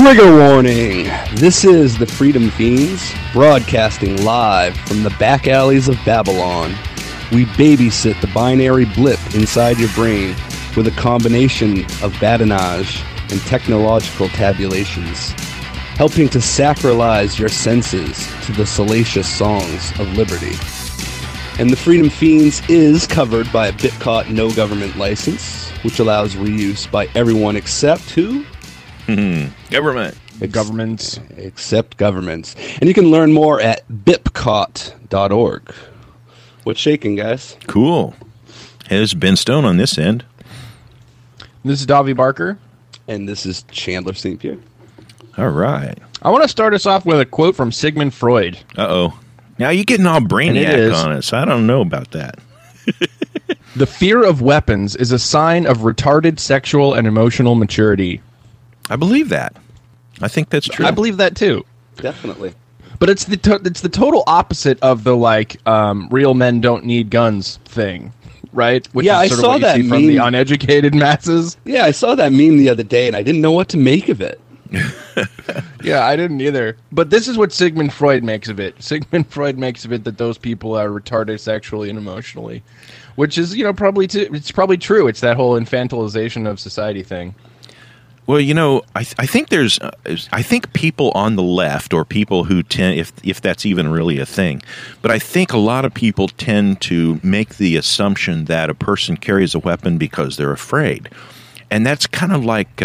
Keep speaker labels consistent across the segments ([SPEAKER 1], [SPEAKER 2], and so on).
[SPEAKER 1] Trigger warning! This is the Freedom Fiends, broadcasting live from the back alleys of Babylon. We babysit the binary blip inside your brain with a combination of badinage and technological tabulations, helping to sacralize your senses to the salacious songs of liberty. And the Freedom Fiends is covered by a BitCaught no government license, which allows reuse by everyone except who?
[SPEAKER 2] Government.
[SPEAKER 1] Governments. Except governments. And you can learn more at bipcaught.org. What's shaking, guys?
[SPEAKER 2] Cool. Hey, this is Ben Stone on this end.
[SPEAKER 3] This is Davi Barker.
[SPEAKER 1] And this is Chandler St. Pierre.
[SPEAKER 2] All right.
[SPEAKER 3] I want to start us off with a quote from Sigmund Freud.
[SPEAKER 2] Uh-oh. Now you're getting all brainiac on us. I don't know about that.
[SPEAKER 3] The fear of weapons is a sign of retarded sexual and emotional maturity.
[SPEAKER 2] I believe that. I think that's true.
[SPEAKER 3] I believe that too.
[SPEAKER 1] Definitely.
[SPEAKER 3] But it's the total opposite of the real men don't need guns thing, right? Which
[SPEAKER 1] Yeah,
[SPEAKER 3] is
[SPEAKER 1] I
[SPEAKER 3] sort of
[SPEAKER 1] saw
[SPEAKER 3] what you
[SPEAKER 1] that
[SPEAKER 3] see from
[SPEAKER 1] meme.
[SPEAKER 3] the uneducated masses.
[SPEAKER 1] Yeah, I saw that meme the other day, and I didn't know what to make of it.
[SPEAKER 3] Yeah, I didn't either. But this is what Sigmund Freud makes of it. Sigmund Freud makes of it that those people are retarded sexually and emotionally, which is, it's probably true. It's that whole infantilization of society thing.
[SPEAKER 2] Well, I think I think people on the left, or people who tend, if that's even really a thing, but I think a lot of people tend to make the assumption that a person carries a weapon because they're afraid. And that's kind of like,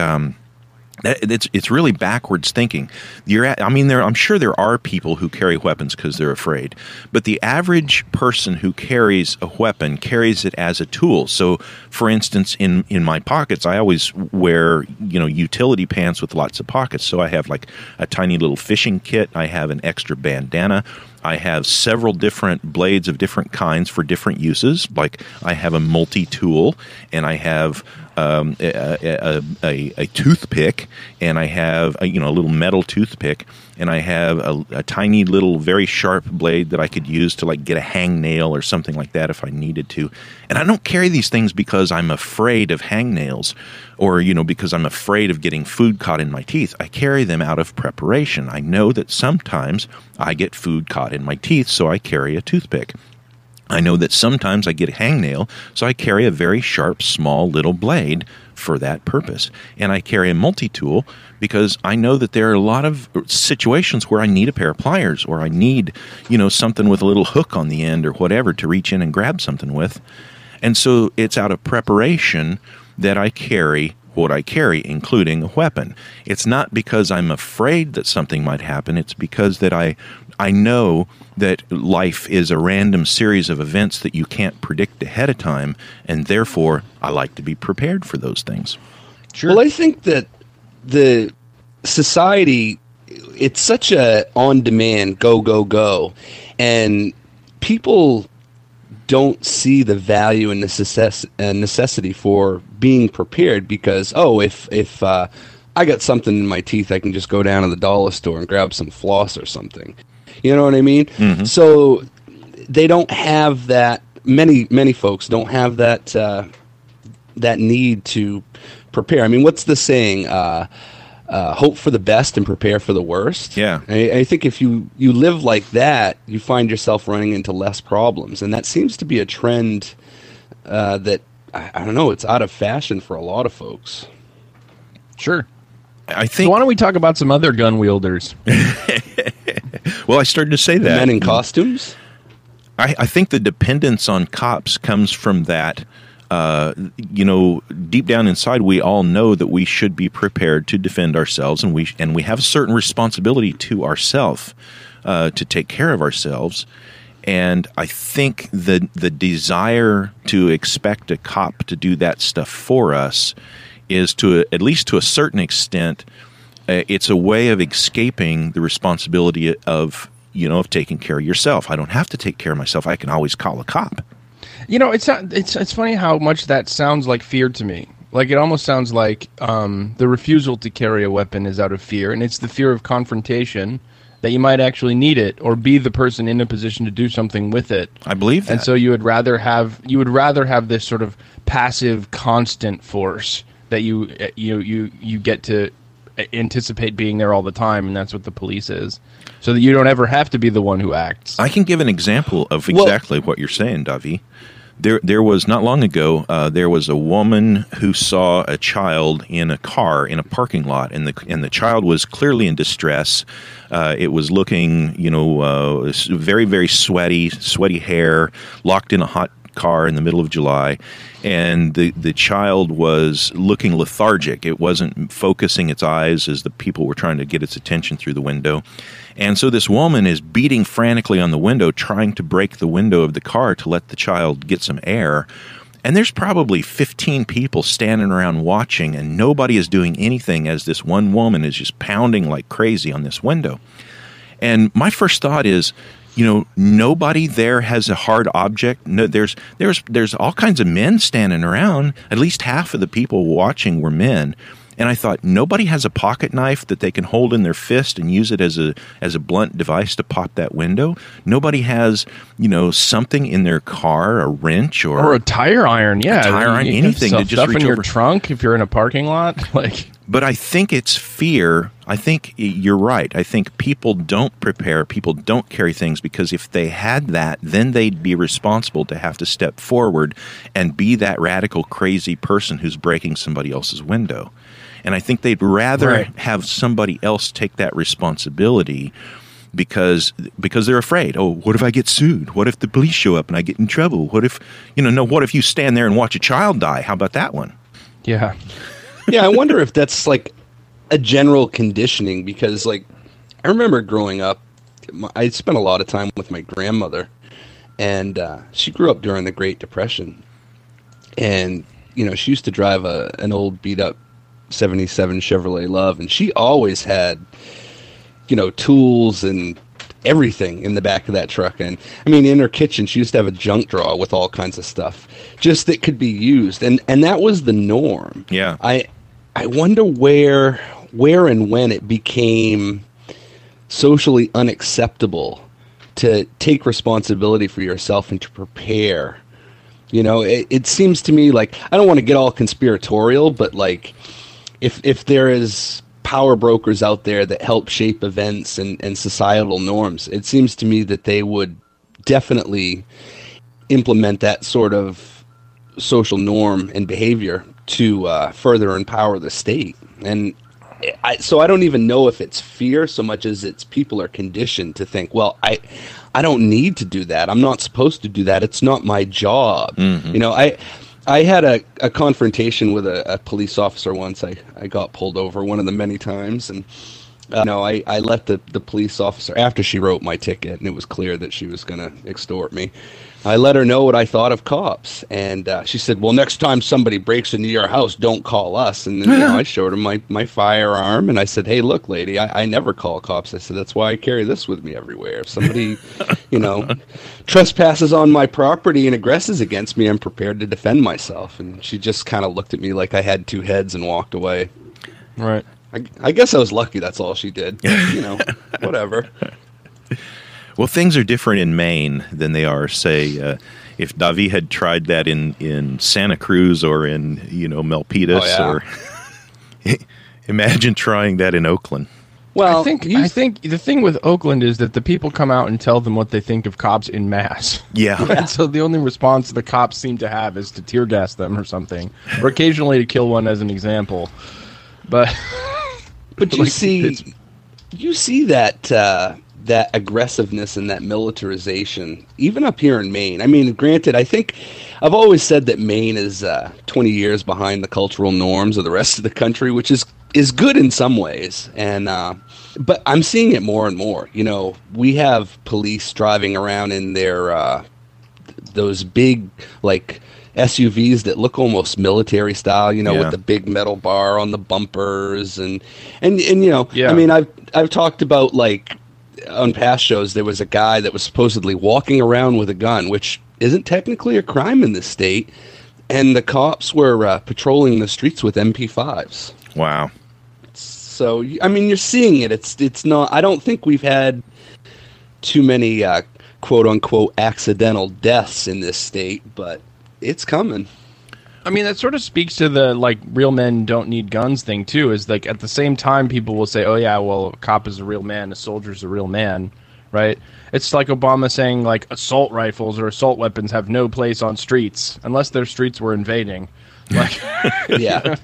[SPEAKER 2] it's really backwards thinking. I'm sure there are people who carry weapons because they're afraid, but the average person who carries a weapon carries it as a tool. So, for instance, in my pockets, I always wear utility pants with lots of pockets. So I have like a tiny little fishing kit. I have an extra bandana. I have several different blades of different kinds for different uses. Like I have a multi-tool, and I have a toothpick, and I have a little metal toothpick, and I have a tiny little very sharp blade that I could use to get a hangnail or something like that if I needed to. And I don't carry these things because I'm afraid of hangnails, or because I'm afraid of getting food caught in my teeth. I carry them out of preparation. I know that sometimes I get food caught in my teeth, so I carry a toothpick. I know that sometimes I get a hangnail, so I carry a very sharp, small, little blade for that purpose. And I carry a multi-tool because I know that there are a lot of situations where I need a pair of pliers, or I need, something with a little hook on the end or whatever to reach in and grab something with. And so it's out of preparation that I carry what I carry, including a weapon. It's not because I'm afraid that something might happen. It's because that I know that life is a random series of events that you can't predict ahead of time, and therefore I like to be prepared for those things.
[SPEAKER 3] Sure.
[SPEAKER 1] Well, I think that the society, it's such a on-demand, go, and people don't see the value and necessity for being prepared because, if I got something in my teeth, I can just go down to the dollar store and grab some floss or something. You know what I mean? Mm-hmm. So they don't have that. Many folks don't have that that need to prepare. I mean, what's the saying? Hope for the best and prepare for the worst.
[SPEAKER 2] Yeah.
[SPEAKER 1] I think if you live like that, you find yourself running into less problems. And that seems to be a trend that, I don't know, it's out of fashion for a lot of folks.
[SPEAKER 3] Sure.
[SPEAKER 2] I think.
[SPEAKER 3] So why don't we talk about some other gun wielders?
[SPEAKER 2] Well, I started to say that.
[SPEAKER 1] Men in costumes?
[SPEAKER 2] I think the dependence on cops comes from that. Deep down inside, we all know that we should be prepared to defend ourselves, and we have a certain responsibility to ourselves to take care of ourselves. And I think the desire to expect a cop to do that stuff for us is, at least to a certain extent, it's a way of escaping the responsibility of taking care of yourself. I don't have to take care of myself. I can always call a cop.
[SPEAKER 3] It's funny how much that sounds like fear to me. Like, it almost sounds like the refusal to carry a weapon is out of fear, and it's the fear of confrontation that you might actually need it or be the person in a position to do something with it.
[SPEAKER 2] I believe that.
[SPEAKER 3] And so you would rather have this sort of passive, constant force that you get to anticipate being there all the time, and that's what the police is, so that you don't ever have to be the one who acts.
[SPEAKER 2] I can give an example of exactly what you're saying, Davi. There was not long ago. There was a woman who saw a child in a car in a parking lot, and the child was clearly in distress. It was looking, very, very sweaty hair, locked in a hot car in the middle of July, and the child was looking lethargic. It wasn't focusing its eyes as the people were trying to get its attention through the window. And so this woman is beating frantically on the window, trying to break the window of the car to let the child get some air. And there's probably 15 people standing around watching, and nobody is doing anything as this one woman is just pounding like crazy on this window. And my first thought is, nobody there has a hard object. No, there's all kinds of men standing around. At least half of the people watching were men. And I thought, nobody has a pocket knife that they can hold in their fist and use it as a blunt device to pop that window. Nobody has, something in their car, a wrench or
[SPEAKER 3] a tire iron. Yeah,
[SPEAKER 2] a tire iron, anything to just
[SPEAKER 3] stuff
[SPEAKER 2] reach
[SPEAKER 3] in your
[SPEAKER 2] over.
[SPEAKER 3] trunk if you're in a parking lot.
[SPEAKER 2] But I think it's fear. I think you're right. I think people don't prepare. People don't carry things because if they had that, then they'd be responsible to have to step forward and be that radical, crazy person who's breaking somebody else's window. And I think they'd rather have somebody else take that responsibility because they're afraid. Oh, what if I get sued? What if the police show up and I get in trouble? What if, what if you stand there and watch a child die? How about that one?
[SPEAKER 3] Yeah.
[SPEAKER 1] Yeah, I wonder if that's like a general conditioning because, like, I remember growing up, I spent a lot of time with my grandmother, and she grew up during the Great Depression. And, she used to drive an old beat-up 77 Chevrolet Love, and she always had, tools and everything in the back of that truck. And, I mean, in her kitchen, she used to have a junk drawer with all kinds of stuff just that could be used. And that was the norm.
[SPEAKER 2] Yeah.
[SPEAKER 1] I wonder where and when it became socially unacceptable to take responsibility for yourself and to prepare. It seems to me like, I don't want to get all conspiratorial, but like if there is power brokers out there that help shape events and societal norms, it seems to me that they would definitely implement that sort of social norm and behavior to further empower the state. And so I don't even know if it's fear so much as it's people are conditioned to think, well, I don't need to do that. I'm not supposed to do that. It's not my job. Mm-hmm. I had a confrontation with a police officer once. I got pulled over one of the many times, and I let the police officer, after she wrote my ticket and it was clear that she was going to extort me, I let her know what I thought of cops. And she said, well, next time somebody breaks into your house, don't call us. And then I showed her my firearm, and I said, hey, look, lady, I never call cops. I said, that's why I carry this with me everywhere. If somebody, trespasses on my property and aggresses against me, I'm prepared to defend myself. And she just kind of looked at me like I had two heads and walked away.
[SPEAKER 3] Right.
[SPEAKER 1] I guess I was lucky. That's all she did. Whatever.
[SPEAKER 2] Well, things are different in Maine than they are, say, if Davi had tried that in Santa Cruz or in, Milpitas, or imagine trying that in Oakland.
[SPEAKER 3] Well, I think the thing with Oakland is that the people come out and tell them what they think of cops in mass.
[SPEAKER 2] Yeah.
[SPEAKER 3] And so the only response the cops seem to have is to tear gas them or something, or occasionally to kill one as an example. But
[SPEAKER 1] you see that aggressiveness and that militarization, even up here in Maine. I mean, granted, I think I've always said that Maine is 20 years behind the cultural norms of the rest of the country, which is good in some ways. And but I'm seeing it more and more. We have police driving around in their those big SUVs that look almost military style, with the big metal bar on the bumpers and I mean, I've talked about on past shows, there was a guy that was supposedly walking around with a gun, which isn't technically a crime in this state, and the cops were patrolling the streets with MP5s.
[SPEAKER 2] Wow.
[SPEAKER 1] So, I mean, you're seeing it. It's not. I don't think we've had too many quote unquote accidental deaths in this state, but it's coming.
[SPEAKER 3] I mean, that sort of speaks to the, like, real men don't need guns thing, too, is, like, at the same time, people will say, oh, yeah, well, a cop is a real man, a soldier's a real man, right? It's like Obama saying, like, assault rifles or assault weapons have no place on streets, unless their streets were invading. Like,
[SPEAKER 1] Yeah.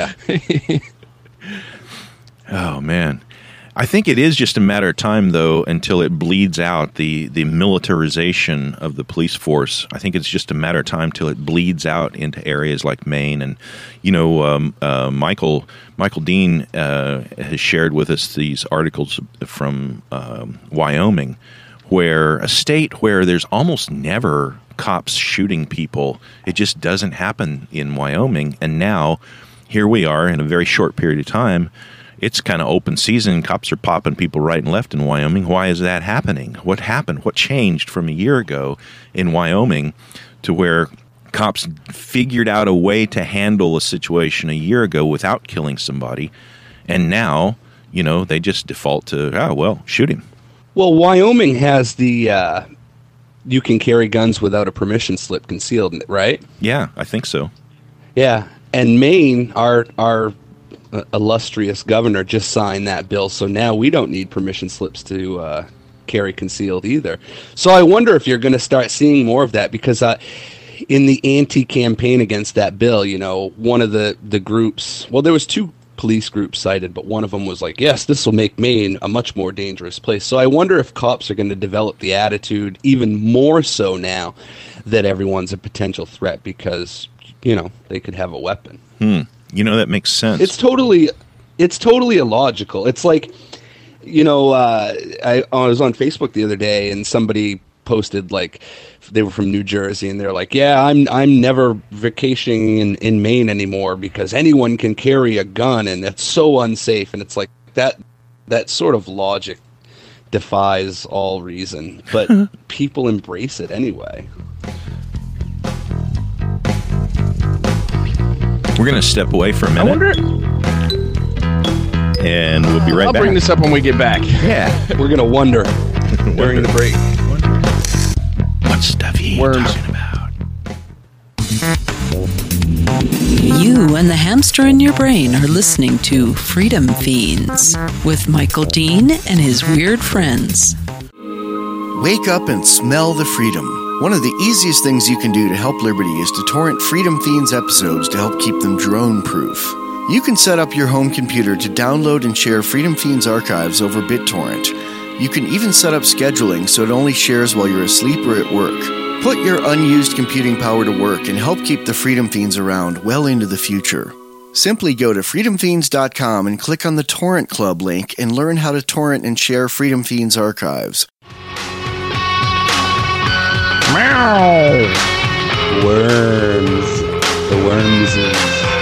[SPEAKER 2] Oh, man. I think it is just a matter of time, though, until it bleeds out the militarization of the police force. I think it's just a matter of time till it bleeds out into areas like Maine. And, you know, Michael Dean has shared with us these articles from Wyoming, where a state where there's almost never cops shooting people. It just doesn't happen in Wyoming. And now here we are in a very short period of time. It's kind of open season. Cops are popping people right and left in Wyoming. Why is that happening? What happened? What changed from a year ago in Wyoming to where cops figured out a way to handle a situation a year ago without killing somebody, and now, you know, they just default to, oh, well, shoot him.
[SPEAKER 1] Well, Wyoming has the you can carry guns without a permission slip concealed, right?
[SPEAKER 2] Yeah, I think so.
[SPEAKER 1] Yeah, and Maine, our illustrious governor, just signed that bill, so now we don't need permission slips to carry concealed either. So I wonder if you're going to start seeing more of that, because in the anti-campaign against that bill, you know, one of the groups, well, there was two police groups cited, but one of them was like, yes, this will make Maine a much more dangerous place. So I wonder if cops are going to develop the attitude even more so now that everyone's a potential threat, because, you know, they could have a weapon.
[SPEAKER 2] You know, that makes sense.
[SPEAKER 1] It's totally illogical. It's like, you know, I was on Facebook the other day, and somebody posted, like, they were from New Jersey, and they're like, yeah, I'm never vacationing in Maine anymore because anyone can carry a gun and it's so unsafe. And it's like that sort of logic defies all reason, but people embrace it anyway.
[SPEAKER 2] We're going to step away for a minute.
[SPEAKER 3] I wonder.
[SPEAKER 2] And we'll be right back.
[SPEAKER 3] I'll bring this up when we get back.
[SPEAKER 2] Yeah.
[SPEAKER 1] We're going to wonder during the break.
[SPEAKER 2] What's Stuffy
[SPEAKER 3] Worms.
[SPEAKER 2] talking about?
[SPEAKER 4] You and the hamster in your brain are listening to Freedom Fiends with Michael Dean and his weird friends.
[SPEAKER 5] Wake up and smell the freedom. One of the easiest things you can do to help Liberty is to torrent Freedom Fiends episodes to help keep them drone-proof. You can set up your home computer to download and share Freedom Fiends archives over BitTorrent. You can even set up scheduling so it only shares while you're asleep or at work. Put your unused computing power to work and help keep the Freedom Fiends around well into the future. Simply go to freedomfiends.com and click on the Torrent Club link and learn how to torrent and share Freedom Fiends archives.
[SPEAKER 1] Worms. The Wormses.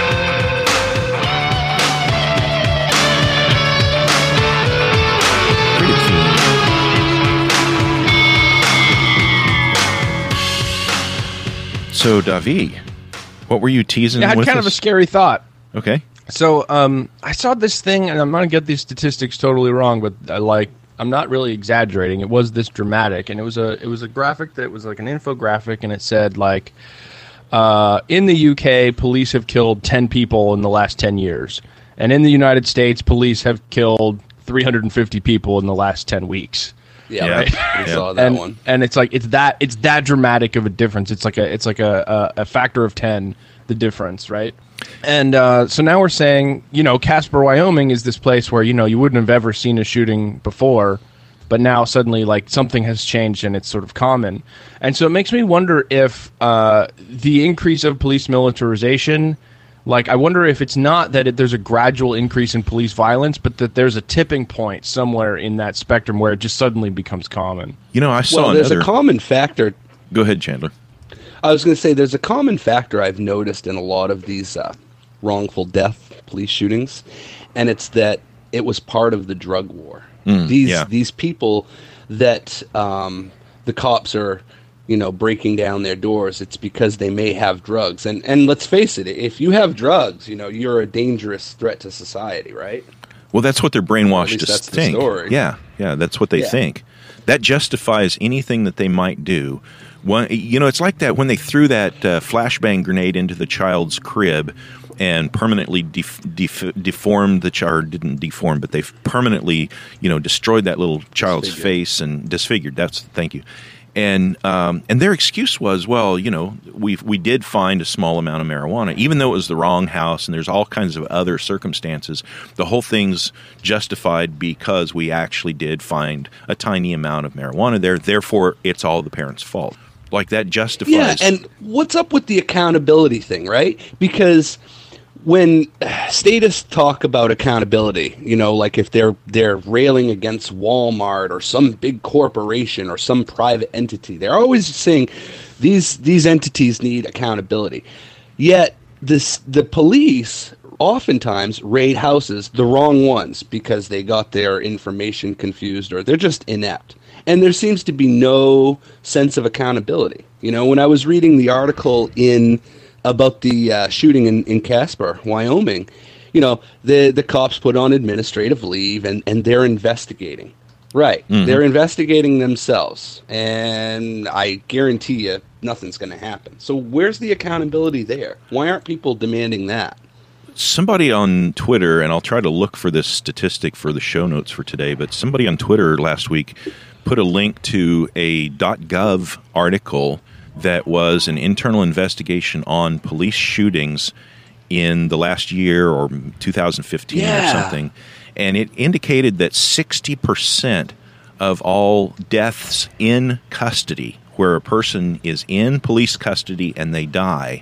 [SPEAKER 2] So, Davi, what were you teasing
[SPEAKER 3] Yeah, I had
[SPEAKER 2] with
[SPEAKER 3] kind
[SPEAKER 2] us?
[SPEAKER 3] of a scary thought.
[SPEAKER 2] Okay.
[SPEAKER 3] So, I saw this thing, and I'm going to get these statistics totally wrong, but I'm not really exaggerating. It was this dramatic, and it was a graphic that was like an infographic, and it said, like, in the UK, police have killed 10 people in the last 10 years. And in the United States, police have killed 350 people in the last 10 weeks.
[SPEAKER 1] Yeah,
[SPEAKER 2] Yeah.
[SPEAKER 1] right. We saw that
[SPEAKER 3] and,
[SPEAKER 1] one.
[SPEAKER 3] And it's like it's that dramatic of a difference. It's like a factor of 10, the difference, right? And so now we're saying, you know, Casper, Wyoming is this place where, you know, you wouldn't have ever seen a shooting before, but now suddenly, like, something has changed and it's sort of common. And so it makes me wonder if the increase of police militarization, like, I wonder if it's not that there's a gradual increase in police violence, but that there's a tipping point somewhere in that spectrum where it just suddenly becomes common.
[SPEAKER 2] You know, I saw
[SPEAKER 1] Well, there's
[SPEAKER 2] another...
[SPEAKER 1] a common factor.
[SPEAKER 2] Go ahead, Chandler.
[SPEAKER 1] I was going to say there's a common factor I've noticed in a lot of these wrongful death police shootings, and it's that it was part of the drug war. These people that the cops are, you know, breaking down their doors, it's because they may have drugs. And let's face it, if you have drugs, you know, you're a dangerous threat to society, right?
[SPEAKER 2] Well, that's what they're brainwashed
[SPEAKER 1] least
[SPEAKER 2] to
[SPEAKER 1] that's the
[SPEAKER 2] think.
[SPEAKER 1] story.
[SPEAKER 2] Yeah, that's what they think. That justifies anything that they might do It's like that when they threw that flashbang grenade into the child's crib and permanently deformed the child. Didn't deform, but they permanently, destroyed that little child's face and disfigured. Thank you. And their excuse was, well, we did find a small amount of marijuana, even though it was the wrong house, and there's all kinds of other circumstances. The whole thing's justified because we actually did find a tiny amount of marijuana there. Therefore, it's all the parents' fault. Like that justifies.
[SPEAKER 1] Yeah, and what's up with the accountability thing, right? Because when statists talk about accountability, like if they're railing against Walmart or some big corporation or some private entity, they're always saying these entities need accountability. Yet the police oftentimes raid houses, the wrong ones, because they got their information confused or they're just inept. And there seems to be no sense of accountability. When I was reading the article about the shooting in Casper, Wyoming, the cops put on administrative leave and they're investigating. Right. Mm-hmm. They're investigating themselves. And I guarantee you nothing's going to happen. So where's the accountability there? Why aren't people demanding that?
[SPEAKER 2] Somebody on Twitter, and I'll try to look for this statistic for the show notes for today, but somebody on Twitter last week put a link to a .gov article that was an internal investigation on police shootings in the last year or 2015 or something. And it indicated that 60% of all deaths in custody, where a person is in police custody and they die,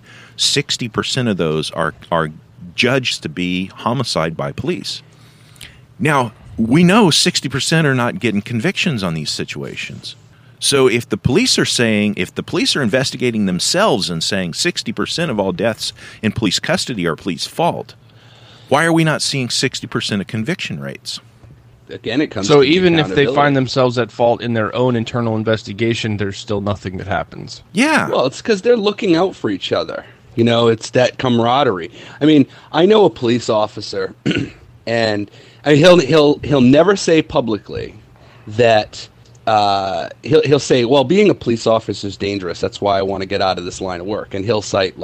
[SPEAKER 2] 60% of those are judged to be homicide by police. Now, we know 60% are not getting convictions on these situations. So if the police are investigating themselves and saying 60% of all deaths in police custody are police fault, why are we not seeing 60% of conviction rates?
[SPEAKER 1] Again, it comes
[SPEAKER 3] so
[SPEAKER 1] to
[SPEAKER 3] even if they find themselves at fault in their own internal investigation, there's still nothing that happens.
[SPEAKER 2] Yeah.
[SPEAKER 1] Well, it's because they're looking out for each other. It's that camaraderie. I mean, I know a police officer, and he'll never say publicly that he'll say, well, being a police officer is dangerous. That's why I want to get out of this line of work. And he'll cite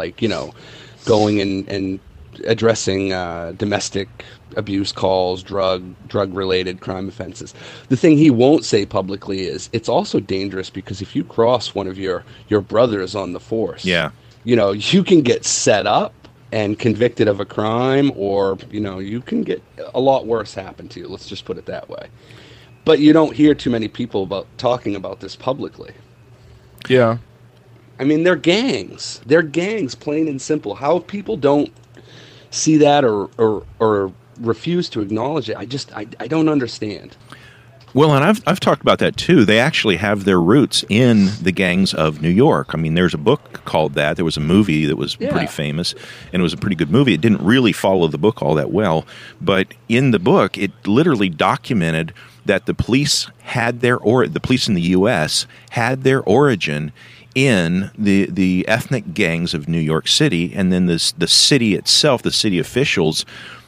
[SPEAKER 1] going and addressing domestic abuse calls, drug-related crime offenses. The thing he won't say publicly is it's also dangerous because if you cross one of your brothers on the force, you can get set up and convicted of a crime, or you can get a lot worse happen to you. Let's just put it that way. But you don't hear too many people talking about this publicly.
[SPEAKER 3] Yeah.
[SPEAKER 1] I mean, they're gangs. They're gangs, plain and simple. How people don't see that or refuse to acknowledge it, I don't understand.
[SPEAKER 2] Well, and I've talked about that too. They actually have their roots in the gangs of New York. I mean, there's a book called that. There was a movie that was pretty famous, and it was a pretty good movie. It didn't really follow the book all that well, but in the book, it literally documented that the police the police in the U.S. had their origin in the ethnic gangs of New York City, and then the city itself, the city officials,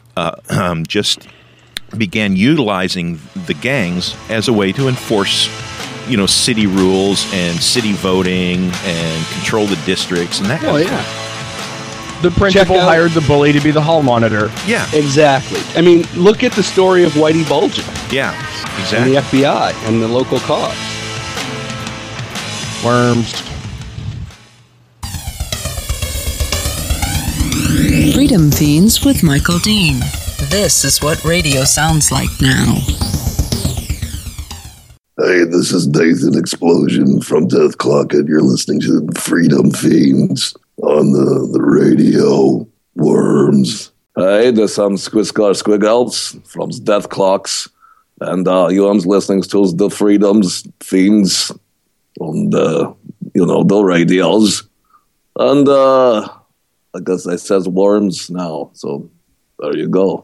[SPEAKER 2] just began utilizing the gangs as a way to enforce, city rules and city voting and control the districts and that kind of thing.
[SPEAKER 3] The principal hired the bully to be the hall monitor.
[SPEAKER 2] Yeah.
[SPEAKER 1] Exactly. I mean, look at the story of Whitey Bulger.
[SPEAKER 2] Yeah, exactly.
[SPEAKER 1] And the FBI and the local cops.
[SPEAKER 3] Worms.
[SPEAKER 4] Freedom Fiends with Michael Dean. This is what radio sounds like now.
[SPEAKER 6] Hey, this is Nathan Explosion from Death Clock, and you're listening to Freedom Fiends on the radio. Worms. Hey, this is Squiskar Squiggles from Death Clocks, and you're listening to the Freedom Fiends on the radios. And I guess it says Worms now, so there you go.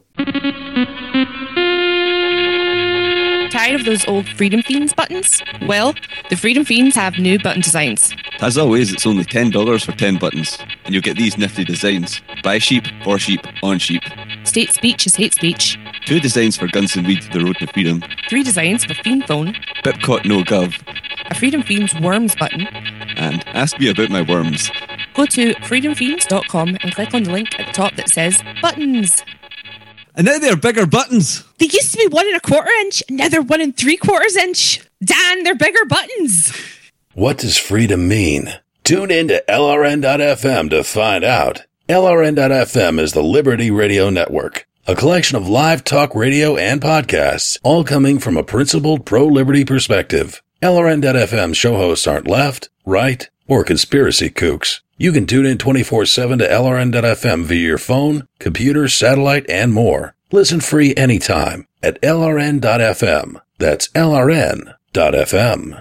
[SPEAKER 7] Tired of those old Freedom Fiends buttons? Well, the Freedom Fiends have new button designs.
[SPEAKER 8] As always, it's only $10 for 10 buttons, and you'll get these nifty designs. Buy sheep, for sheep, on sheep.
[SPEAKER 7] State speech is hate speech.
[SPEAKER 8] 2 designs for Guns and Weed, The Road to Freedom.
[SPEAKER 7] 3 designs for Fiend Phone.
[SPEAKER 8] Bipcot No Gov.
[SPEAKER 7] A Freedom Fiends Worms button.
[SPEAKER 8] and ask me about my worms.
[SPEAKER 7] Go to freedomfiends.com and click on the link at the top that says buttons.
[SPEAKER 8] And now they're bigger buttons.
[SPEAKER 7] They used to be 1 1/4 inch, and now they're 1 3/4 inch. Dan, they're bigger buttons.
[SPEAKER 9] What does freedom mean? Tune in to LRN.FM to find out. LRN.FM is the Liberty Radio Network, a collection of live talk radio and podcasts, all coming from a principled pro-liberty perspective. LRN.FM show hosts aren't left, right, or conspiracy kooks. You can tune in 24/7 to LRN.FM via your phone, computer, satellite, and more. Listen free anytime at LRN.FM. That's LRN.FM.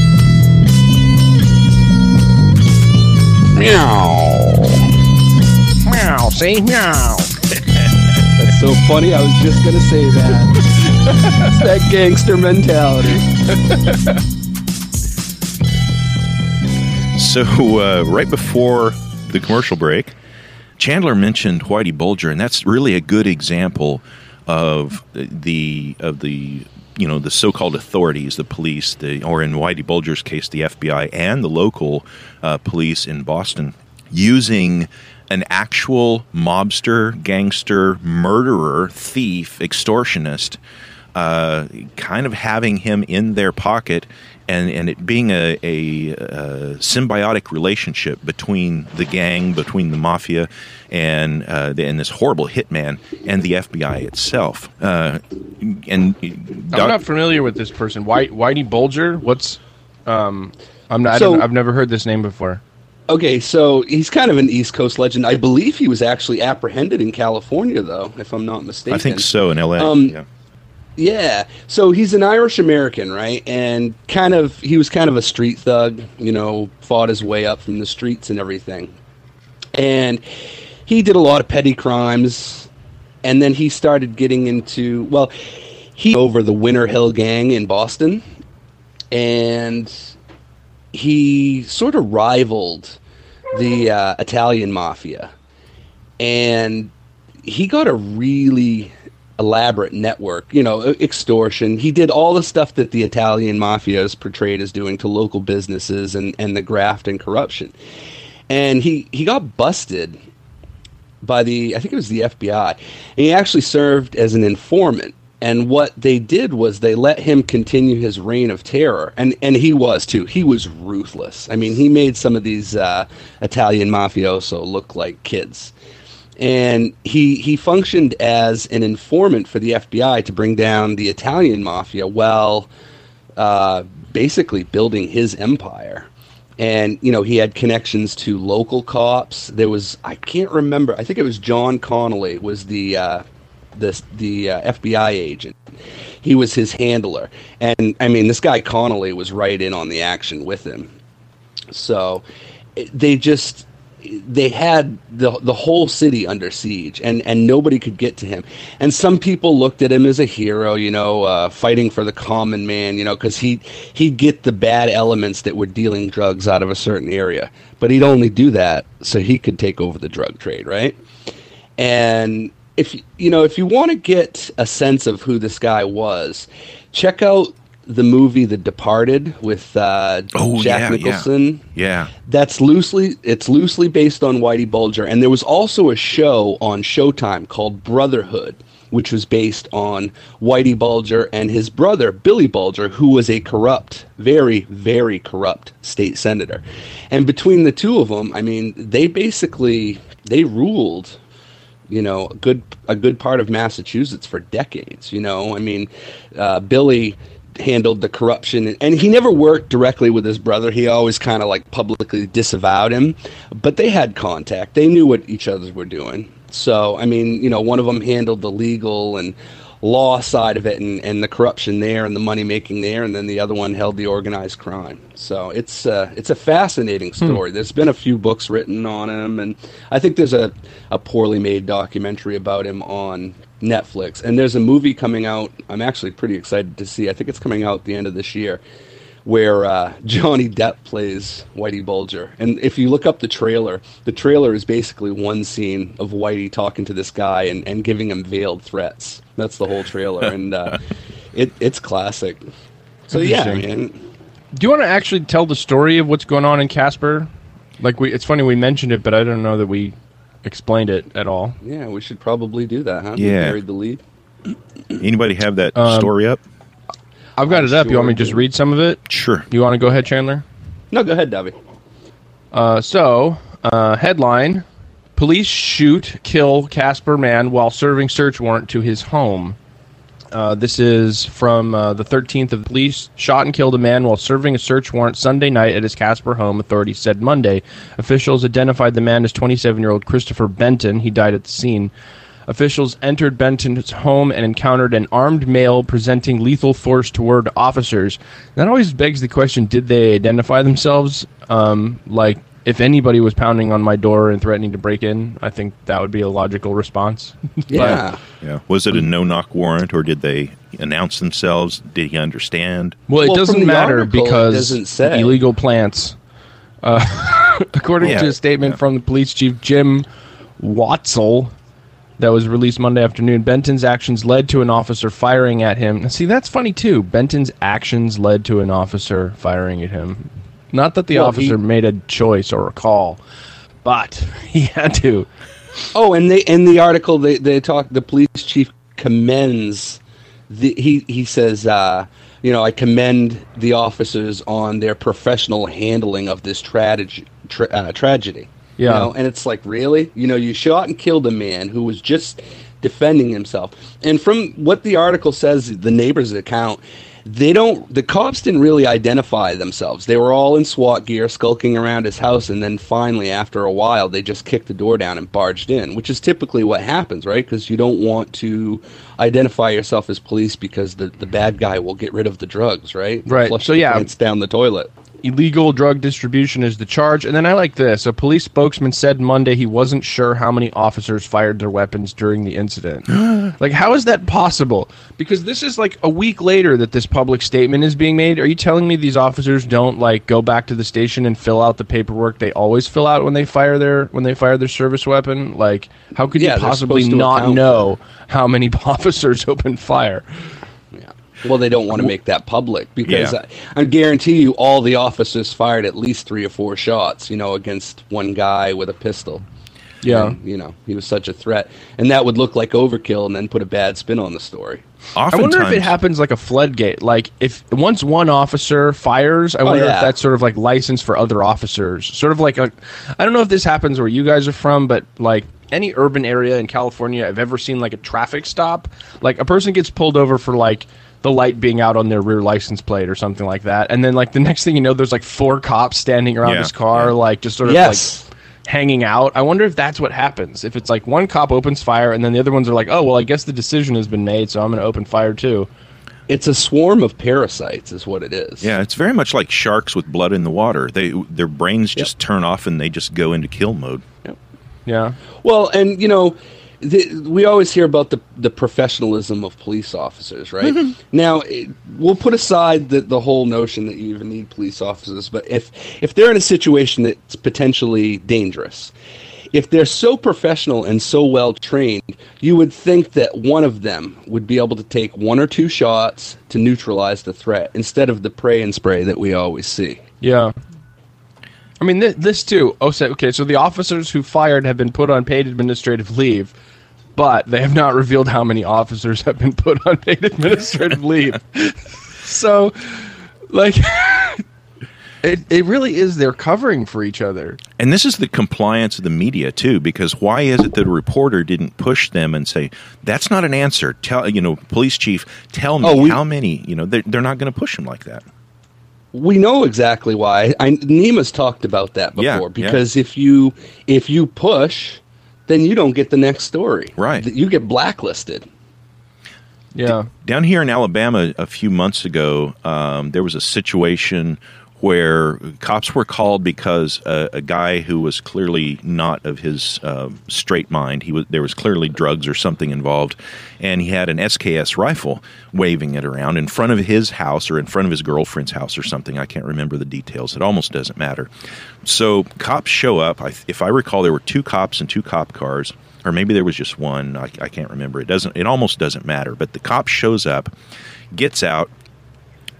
[SPEAKER 3] Meow. Meow. Say meow.
[SPEAKER 1] That's so funny. I was just going to say that. It's that gangster mentality.
[SPEAKER 2] So right before the commercial break, Chandler mentioned Whitey Bulger, and that's really a good example of the so-called authorities, the police, or in Whitey Bulger's case, the FBI and the local police in Boston, using an actual mobster, gangster, murderer, thief, extortionist, kind of having him in their pocket, and it being a symbiotic relationship between the gang, between the mafia, and this horrible hitman and the FBI itself. I'm
[SPEAKER 3] not familiar with this person. Whitey Bulger. What's? I've never heard this name before.
[SPEAKER 1] Okay, so he's kind of an East Coast legend. I believe he was actually apprehended in California, though, if I'm not mistaken.
[SPEAKER 2] I think so, in L.A.
[SPEAKER 1] Yeah, so he's an Irish American, right? And he was kind of a street thug, fought his way up from the streets and everything. And he did a lot of petty crimes, and then he started getting into, he over the Winter Hill Gang in Boston, and he sort of rivaled the Italian Mafia. And he got a really elaborate network, extortion. He did all the stuff that the Italian Mafia is portrayed as doing to local businesses and the graft and corruption. And he got busted by I think it was the FBI. And he actually served as an informant. And what they did was they let him continue his reign of terror. And he was, too. He was ruthless. I mean, he made some of these Italian mafioso look like kids. And he functioned as an informant for the FBI to bring down the Italian mafia while basically building his empire. And, he had connections to local cops. There was, I can't remember, I think it was John Connolly was the FBI agent. He was his handler. And, this guy Connolly was right in on the action with him. So they had the whole city under siege, and nobody could get to him. And some people looked at him as a hero, fighting for the common man, because he'd get the bad elements that were dealing drugs out of a certain area. But he'd only do that so he could take over the drug trade, right? And if you want to get a sense of who this guy was, check out the movie The Departed with Jack Nicholson.
[SPEAKER 2] Yeah.
[SPEAKER 1] It's loosely based on Whitey Bulger. And there was also a show on Showtime called Brotherhood, which was based on Whitey Bulger and his brother, Billy Bulger, who was a corrupt, very, very corrupt state senator. And between the two of them, they ruled a good part of Massachusetts for decades. Billy handled the corruption, and he never worked directly with his brother. He always kind of publicly disavowed him, but they had contact. They knew what each other were doing. So, one of them handled the legal and law side of it and the corruption there and the money making there, and then the other one held the organized crime. So it's a fascinating story. There's been a few books written on him, and I think there's a poorly made documentary about him on Netflix, and there's a movie coming out I'm actually pretty excited to see. I think it's coming out at the end of this year, where Johnny Depp plays Whitey Bulger. And if you look up the trailer is basically one scene of Whitey talking to this guy and giving him veiled threats. That's the whole trailer, and it's classic. So yeah, man.
[SPEAKER 3] Do you want to actually tell the story of what's going on in Casper? Like, it's funny we mentioned it, but I don't know that we explained it at all.
[SPEAKER 1] Yeah, we should probably do that, huh?
[SPEAKER 2] Yeah.
[SPEAKER 1] We buried the lead.
[SPEAKER 2] Anybody have that story up?
[SPEAKER 3] I've got it up. You want me to just read some of it?
[SPEAKER 2] Sure.
[SPEAKER 3] You want to go ahead, Chandler?
[SPEAKER 1] No, go ahead, Davey.
[SPEAKER 3] Headline: Police shoot, kill Casper man while serving search warrant to his home. This is from the 13th. The police shot and killed a man while serving a search warrant Sunday night at his Casper home, authorities said Monday. Officials identified the man as 27-year-old Christopher Benton. He died at the scene. Officials entered Benton's home and encountered an armed male presenting lethal force toward officers. That always begs the question, did they identify themselves? Like, if anybody was pounding on my door and threatening to break in, I think that would be a logical response.
[SPEAKER 1] Yeah.
[SPEAKER 2] Yeah. Was it a no-knock warrant, or did they announce themselves? Did he understand?
[SPEAKER 3] Well, it doesn't
[SPEAKER 1] from the
[SPEAKER 3] matter
[SPEAKER 1] article, it
[SPEAKER 3] because
[SPEAKER 1] doesn't say.
[SPEAKER 3] illegal plants. According to a statement from the police chief, Jim Watzel, that was released Monday afternoon, Benton's actions led to an officer firing at him. See, that's funny, too. Benton's actions led to an officer firing at him. Not that the officer made a choice or a call, but he had to.
[SPEAKER 1] Oh, and in the article they talk. The police chief commends he says, I commend the officers on their professional handling of this tragedy.
[SPEAKER 3] Yeah,
[SPEAKER 1] and it's like, really, you shot and killed a man who was just defending himself. And from what the article says, the neighbor's account, the cops didn't really identify themselves. They were all in SWAT gear skulking around his house, and then finally, after a while, they just kicked the door down and barged in, which is typically what happens, right? Because you don't want to identify yourself as police because the bad guy will get rid of the drugs, right?
[SPEAKER 3] Right.
[SPEAKER 1] Flush
[SPEAKER 3] So,
[SPEAKER 1] the
[SPEAKER 3] yeah.
[SPEAKER 1] plants down the toilet.
[SPEAKER 3] Illegal drug distribution is the charge. And then I like this. A police spokesman said Monday he wasn't sure how many officers fired their weapons during the incident. Like, how is that possible? Because this is like a week later that this public statement is being made. Are you telling me these officers don't go back to the station and fill out the paperwork they always fill out when they fire their service weapon? Like, how could you possibly not know how many officers opened fire?
[SPEAKER 1] Well, they don't want to make that public because I guarantee you all the officers fired at least 3 or 4 shots, against one guy with a pistol.
[SPEAKER 3] Yeah.
[SPEAKER 1] And, he was such a threat. And that would look like overkill and then put a bad spin on the story.
[SPEAKER 3] I wonder if it happens like a floodgate. Like, if once one officer fires, I wonder if that's sort of like license for other officers. Sort of like I don't know if this happens where you guys are from, but like any urban area in California I've ever seen, like a traffic stop, like a person gets pulled over for like the light being out on their rear license plate or something like that. And then like the next thing you know, there's like 4 cops standing around his car, like just sort of like hanging out. I wonder if that's what happens. If it's like one cop opens fire and then the other ones are like, oh, well, I guess the decision has been made, so I'm going to open fire too.
[SPEAKER 1] It's a swarm of parasites is what it is.
[SPEAKER 2] Yeah, it's very much like sharks with blood in the water. Their brains just turn off and they just go into kill mode.
[SPEAKER 1] Yep.
[SPEAKER 3] Yeah.
[SPEAKER 1] Well, and we always hear about the professionalism of police officers, right? Now, we'll put aside the whole notion that you even need police officers, but if they're in a situation that's potentially dangerous, if they're so professional and so well trained, you would think that one of them would be able to take 1 or 2 shots to neutralize the threat instead of the pray and spray that we always see.
[SPEAKER 3] Yeah. I mean, this too. So the officers who fired have been put on paid administrative leave, but they have not revealed how many officers have been put on paid administrative leave. So, like, it really is they're covering for each other.
[SPEAKER 2] And this is the compliance of the media, too, because why is it that a reporter didn't push them and say, that's not an answer. Tell, police chief, tell me how many, they're not going to push him like that.
[SPEAKER 1] We know exactly why. Nima's talked about that before, because if you push, then you don't get the next story.
[SPEAKER 2] Right.
[SPEAKER 1] You get blacklisted.
[SPEAKER 3] Yeah.
[SPEAKER 2] Down here in Alabama a few months ago, there was a situation where cops were called because a guy who was clearly not of his straight mind, there was clearly drugs or something involved, and he had an SKS rifle waving it around in front of his house or in front of his girlfriend's house or something. I can't remember the details. It almost doesn't matter. So cops show up. If I recall, there were 2 cops and 2 cop cars, or maybe there was just one. I can't remember. It almost doesn't matter. But the cop shows up, gets out,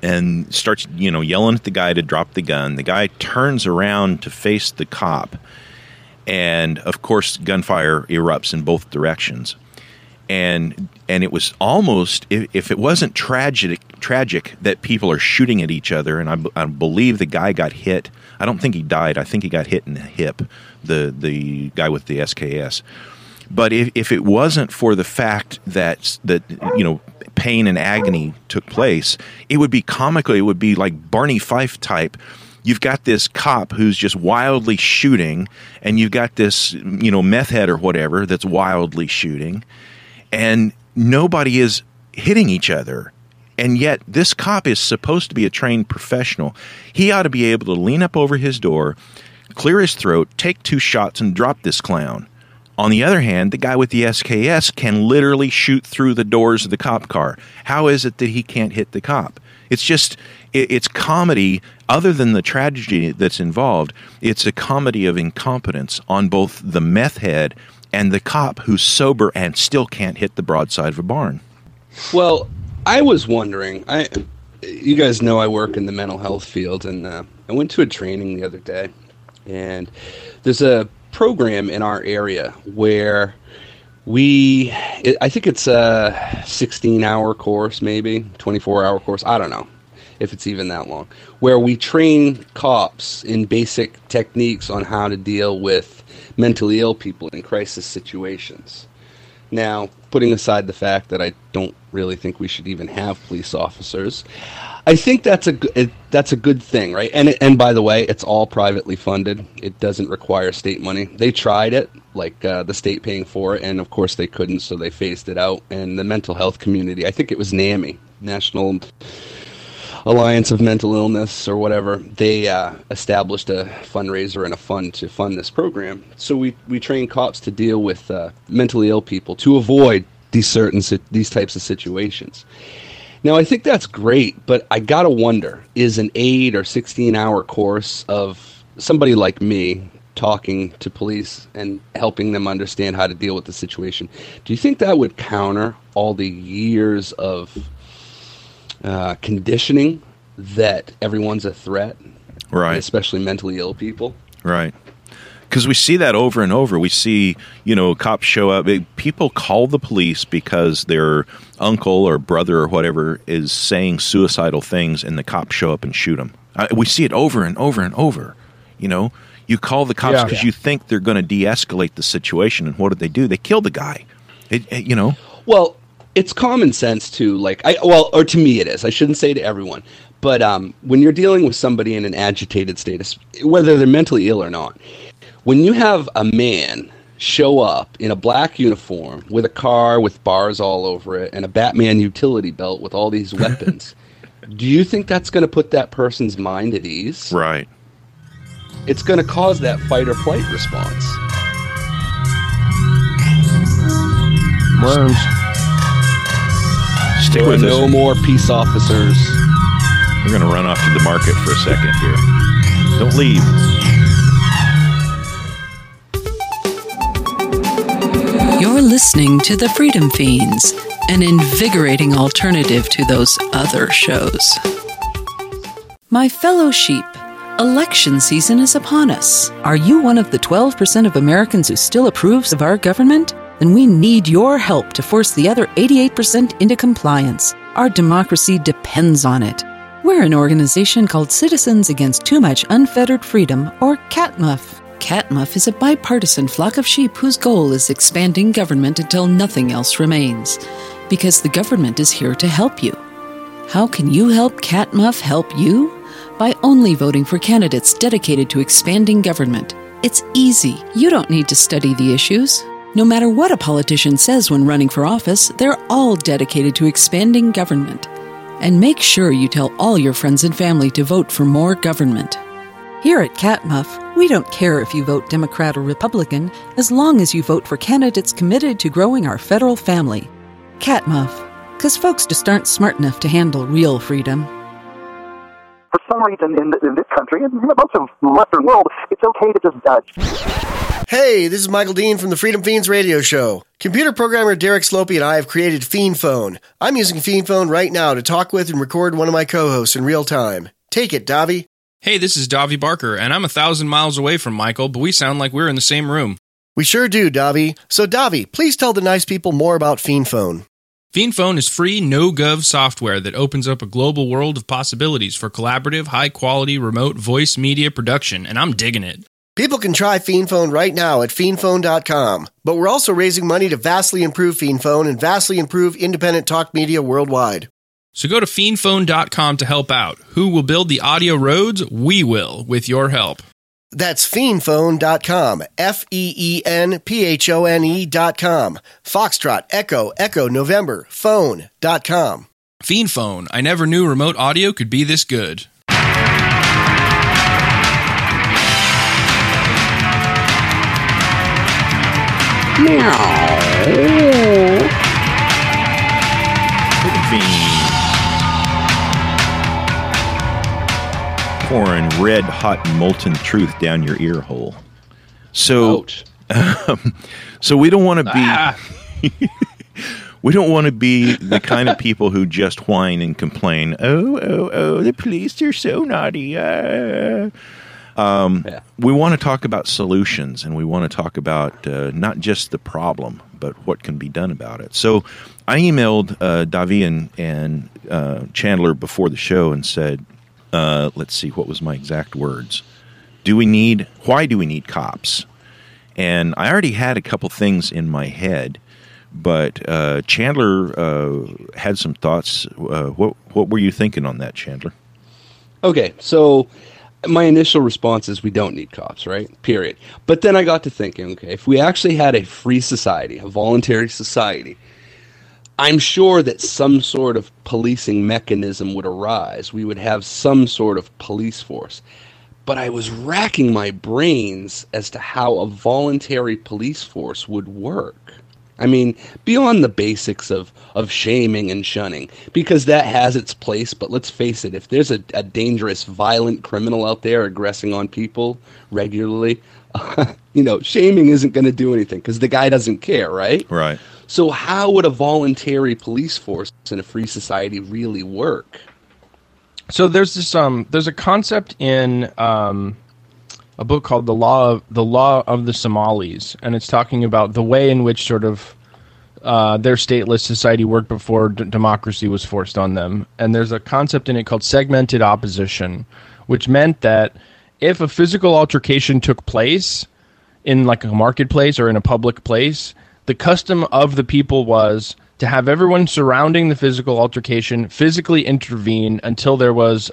[SPEAKER 2] and starts, yelling at the guy to drop the gun. The guy turns around to face the cop. And, of course, gunfire erupts in both directions. And it was almost, if it wasn't tragic that people are shooting at each other, and I believe the guy got hit. I don't think he died. I think he got hit in the hip, the guy with the SKS. But if it wasn't for the fact that pain and agony took place, it would be comical. It would be like Barney Fife type. You've got this cop who's just wildly shooting, and you've got this, meth head or whatever that's wildly shooting, and nobody is hitting each other. And yet this cop is supposed to be a trained professional. He ought to be able to lean up over his door, clear his throat, take 2 shots, and drop this clown. On the other hand, the guy with the SKS can literally shoot through the doors of the cop car. How is it that he can't hit the cop? It's just, it's comedy. Other than the tragedy that's involved, it's a comedy of incompetence on both the meth head and the cop who's sober and still can't hit the broadside of a barn.
[SPEAKER 1] Well, I was wondering, you guys know I work in the mental health field, and I went to a training the other day, and there's a program in our area where I think it's a 16-hour course, maybe 24-hour course. I don't know if it's even that long, where we train cops in basic techniques on how to deal with mentally ill people in crisis situations. Now, putting aside the fact that I don't really think we should even have police officers, I think that's a good thing, right? And by the way, it's all privately funded. It doesn't require state money. They tried it, like the state paying for it, and of course they couldn't, so they phased it out. And the mental health community, I think it was NAMI, National Alliance of Mental Illness or whatever, they established a fundraiser and a fund to fund this program. So we train cops to deal with mentally ill people to avoid these types of situations. Now, I think that's great, but I gotta wonder, is an 8 or 16-hour course of somebody like me talking to police and helping them understand how to deal with the situation, do you think that would counter all the years of conditioning that everyone's a threat,
[SPEAKER 2] right?
[SPEAKER 1] Especially mentally ill people,
[SPEAKER 2] right? Because we see that over and over. We see, cops show up. People call the police because their uncle or brother or whatever is saying suicidal things, and the cops show up and shoot them. We see it over and over and over. You call the cops because you think they're going to de-escalate the situation, and what do? They kill the guy.
[SPEAKER 1] Well, it's common sense too. Or to me it is. I shouldn't say to everyone, but when you're dealing with somebody in an agitated state, whether they're mentally ill or not, when you have a man show up in a black uniform with a car with bars all over it and a Batman utility belt with all these weapons, do you think that's going to put that person's mind at ease?
[SPEAKER 2] Right.
[SPEAKER 1] It's going to cause that fight or flight response.
[SPEAKER 3] Worms.
[SPEAKER 2] Stick with
[SPEAKER 1] no more peace officers.
[SPEAKER 2] We're going to run off to the market for a second here. Don't leave.
[SPEAKER 4] You're listening to The Freedom Fiends, an invigorating alternative to those other shows. My fellow sheep, election season is upon us. Are you one of the 12% of Americans who still approves of our government? Then we need your help to force the other 88% into compliance. Our democracy depends on it. We're an organization called Citizens Against Too Much Unfettered Freedom, or CATMUF. CATMUF is a bipartisan flock of sheep whose goal is expanding government until nothing else remains. Because the government is here to help you. How can you help CATMUF help you? By only voting for candidates dedicated to expanding government. It's easy. You don't need to study the issues. No matter what a politician says when running for office, they're all dedicated to expanding government. And make sure you tell all your friends and family to vote for more government. Here at CATMUF, we don't care if you vote Democrat or Republican, as long as you vote for candidates committed to growing our federal family. CATMUF, because folks just aren't smart enough to handle real freedom.
[SPEAKER 10] For some reason in this country, and in most of the Western world, it's okay to just
[SPEAKER 5] Hey, this is Michael Dean from the Freedom Fiends radio show. Computer programmer Derek Slopey and I have created Fiend Phone. I'm using Fiend Phone right now to talk with and record one of my co-hosts in real time. Take it, Davi.
[SPEAKER 10] Hey, this is Davi Barker, and I'm 1,000 miles away from Michael, but we sound like we're in the same room.
[SPEAKER 5] We sure do, Davi. So, Davi, please tell the nice people more about Fiend Phone.
[SPEAKER 10] Fiend Phone is free, no-gov software that opens up a global world of possibilities for collaborative, high-quality, remote voice media production, and I'm digging it.
[SPEAKER 5] People can try Fiend Phone right now at fiendphone.com, but we're also raising money to vastly improve Fiend Phone and vastly improve independent talk media worldwide.
[SPEAKER 10] So go to fiendphone.com to help out. Who will build the audio roads? We will, with your help.
[SPEAKER 5] That's fiendphone.com, FEENPHONE.com, Foxtrot, Echo, November, phone.com.
[SPEAKER 10] Fiend Phone. I never knew remote audio could be this good.
[SPEAKER 2] Pouring red hot molten truth down your ear hole. So, so we don't want to be. We don't want to be the kind of people who just whine and complain. Oh, the police are so naughty. We want to talk about solutions, and we want to talk about not just the problem, but what can be done about it. So I emailed Davi and Chandler before the show and said, let's see, what was my exact words? Why do we need cops? And I already had a couple things in my head, but Chandler had some thoughts. What were you thinking on that, Chandler?
[SPEAKER 1] Okay, so my initial response is we don't need cops, right? Period. But then I got to thinking, okay, if we actually had a free society, a voluntary society, I'm sure that some sort of policing mechanism would arise. We would have some sort of police force. But I was racking my brains as to how a voluntary police force would work. I mean, beyond the basics of shaming and shunning, because that has its place, but let's face it, if there's a dangerous, violent criminal out there aggressing on people regularly, shaming isn't going to do anything, because the guy doesn't care, right?
[SPEAKER 2] Right.
[SPEAKER 1] So how would a voluntary police force in a free society really work?
[SPEAKER 3] So there's a concept in a book called The Law of the Somalis, and it's talking about the way in which sort of their stateless society worked before democracy was forced on them. And there's a concept in it called segmented opposition, which meant that if a physical altercation took place in like a marketplace or in a public place, the custom of the people was to have everyone surrounding the physical altercation physically intervene until there was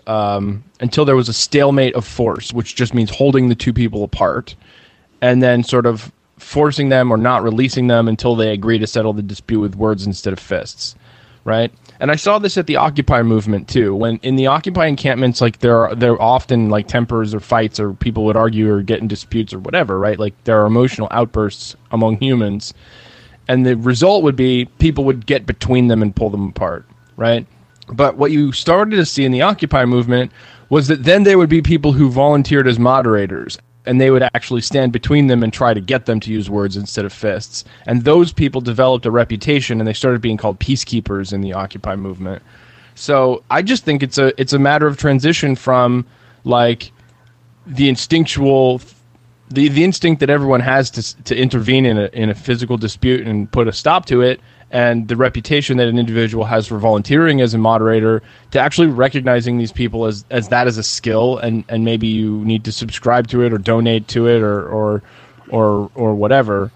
[SPEAKER 3] a stalemate of force, which just means holding the two people apart, and then sort of forcing them or not releasing them until they agree to settle the dispute with words instead of fists, right? And I saw this at the Occupy movement too. When in the Occupy encampments, like there are often like tempers or fights, or people would argue or get in disputes or whatever, right? Like there are emotional outbursts among humans. And the result would be people would get between them and pull them apart, right? But what you started to see in the Occupy movement was that then there would be people who volunteered as moderators, and they would actually stand between them and try to get them to use words instead of fists. And those people developed a reputation, and they started being called peacekeepers in the Occupy movement. So I just think it's a matter of transition from like the instinctual. The instinct that everyone has to intervene in a physical dispute and put a stop to it, and the reputation that an individual has for volunteering as a moderator, to actually recognizing these people as that as a skill, and maybe you need to subscribe to it or donate to it or whatever.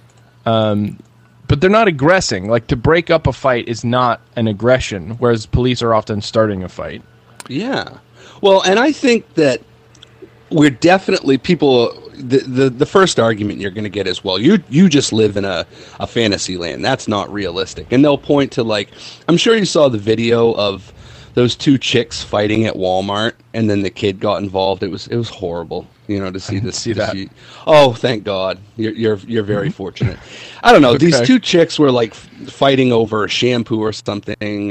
[SPEAKER 3] But they're not aggressing. Like, to break up a fight is not an aggression, whereas police are often starting a fight.
[SPEAKER 1] Yeah. Well, and I think that we're definitely people. The first argument you're going to get is, well, you just live in a fantasy land. That's not realistic. And they'll point to, like, I'm sure you saw the video of those two chicks fighting at Walmart, and then the kid got involved. It was horrible, to see this.
[SPEAKER 3] See that.
[SPEAKER 1] Oh, thank God. You're very fortunate. I don't know. Okay. These two chicks were like fighting over a shampoo or something, or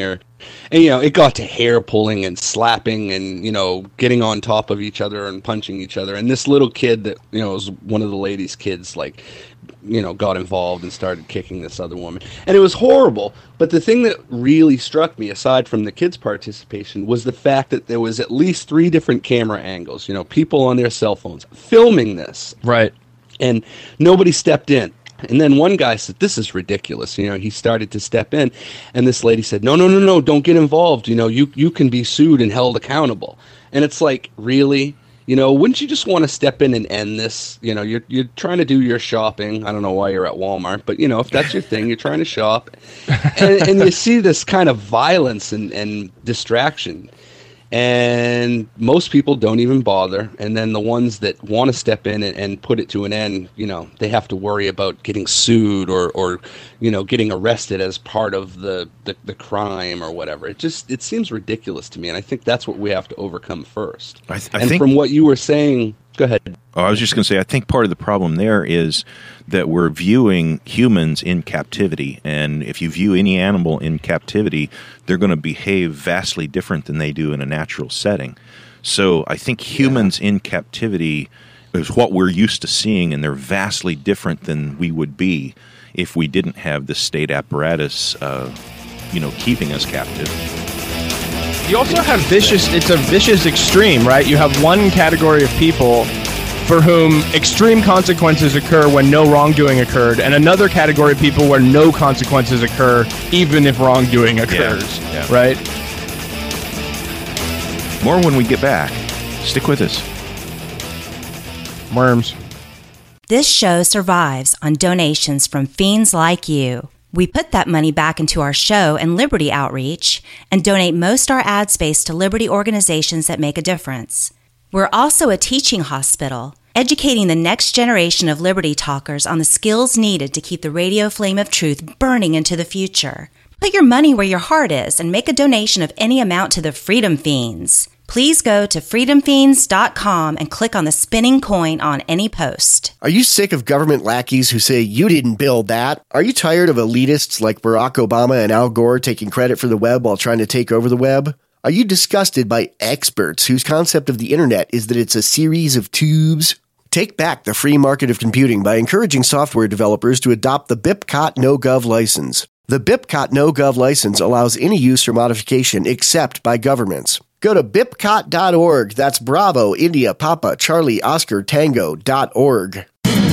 [SPEAKER 1] And, it got to hair pulling and slapping and, getting on top of each other and punching each other. And this little kid that, was one of the ladies' kids, got involved and started kicking this other woman. And it was horrible. But the thing that really struck me, aside from the kids' participation, was the fact that there was at least 3 different camera angles, people on their cell phones filming this.
[SPEAKER 3] Right.
[SPEAKER 1] And nobody stepped in. And then one guy said, "This is ridiculous." He started to step in, and this lady said, No, don't get involved. You can be sued and held accountable. And it's like, really? Wouldn't you just want to step in and end this? You're trying to do your shopping. I don't know why you're at Walmart, but if that's your thing, you're trying to shop, and you see this kind of violence and distraction. And most people don't even bother. And then the ones that want to step in and put it to an end, they have to worry about getting sued or getting arrested as part of the crime or whatever. It seems ridiculous to me. And I think that's what we have to overcome first. I think from what you were saying, go ahead.
[SPEAKER 2] Oh, I was just going to say, I think part of the problem there is that we're viewing humans in captivity. And if you view any animal in captivity, they're going to behave vastly different than they do in a natural setting. So I think humans in captivity is what we're used to seeing, and they're vastly different than we would be if we didn't have the state apparatus, keeping us captive.
[SPEAKER 3] You also have it's a vicious extreme, right? You have one category of people for whom extreme consequences occur when no wrongdoing occurred, and another category of people where no consequences occur even if wrongdoing occurs, right?
[SPEAKER 2] More when we get back. Stick with us.
[SPEAKER 3] Worms.
[SPEAKER 11] This show survives on donations from fiends like you. We put that money back into our show and Liberty outreach and donate most our ad space to Liberty organizations that make a difference. We're also a teaching hospital, educating the next generation of Liberty talkers on the skills needed to keep the radio flame of truth burning into the future. Put your money where your heart is and make a donation of any amount to the Freedom Fiends. Please go to freedomfiends.com and click on the spinning coin on any post.
[SPEAKER 5] Are you sick of government lackeys who say you didn't build that? Are you tired of elitists like Barack Obama and Al Gore taking credit for the web while trying to take over the web? Are you disgusted by experts whose concept of the internet is that it's a series of tubes? Take back the free market of computing by encouraging software developers to adopt the BIPCOT NoGov license. The BIPCOT NoGov license allows any use or modification except by governments. Go to bipcot.org. That's Bravo, India, Papa, Charlie, Oscar, Tango.org.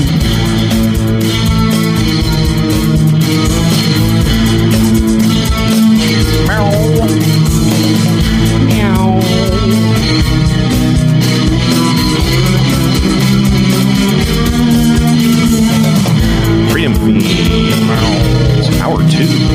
[SPEAKER 2] Freedom Fiends, Hour 2.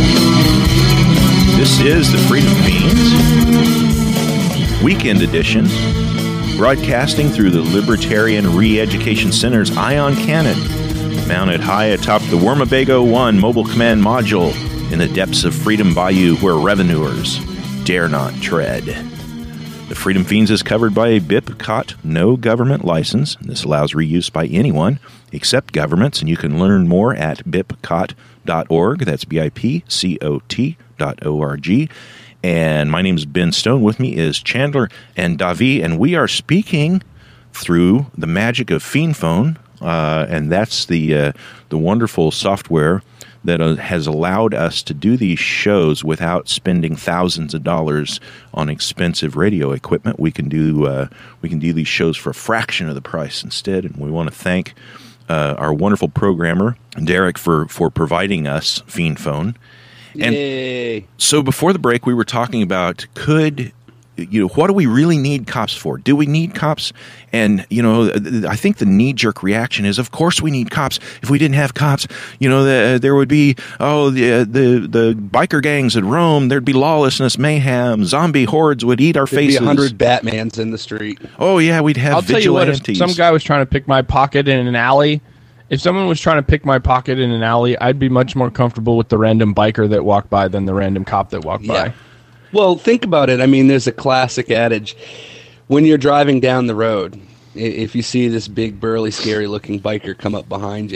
[SPEAKER 2] This is the Freedom Fiends Weekend Edition, broadcasting through the Libertarian Re-Education Center's Ion Cannon, mounted high atop the Wormabago 1 mobile command module in the depths of Freedom Bayou where revenuers dare not tread. The Freedom Fiends is covered by a BIPCOT no government license. This allows reuse by anyone except governments, and you can learn more at bipcot.org. That's BIPCOT.org. And my name is Ben Stone. With me is Chandler and Davi, and we are speaking through the magic of FiendPhone, and that's the wonderful software that has allowed us to do these shows without spending thousands of dollars on expensive radio equipment. We can do these shows for a fraction of the price instead, and we want to thank our wonderful programmer Derek for providing us FiendPhone. And
[SPEAKER 1] yay.
[SPEAKER 2] So before the break, we were talking about what do we really need cops for? Do we need cops? And, I think the knee-jerk reaction is, of course we need cops. If we didn't have cops, there would be, the biker gangs would roam. There'd be lawlessness, mayhem. Zombie hordes would eat our faces.
[SPEAKER 1] There'd be 100 Batmans in the street.
[SPEAKER 2] Oh, yeah, we'd have vigilantes.
[SPEAKER 3] I'll tell you what, if some guy was trying to pick my pocket in an alley... If someone was trying to pick my pocket in an alley, I'd be much more comfortable with the random biker that walked by than the random cop that walked by.
[SPEAKER 1] Well, think about it. I mean, there's a classic adage. When you're driving down the road, if you see this big, burly, scary-looking biker come up behind you,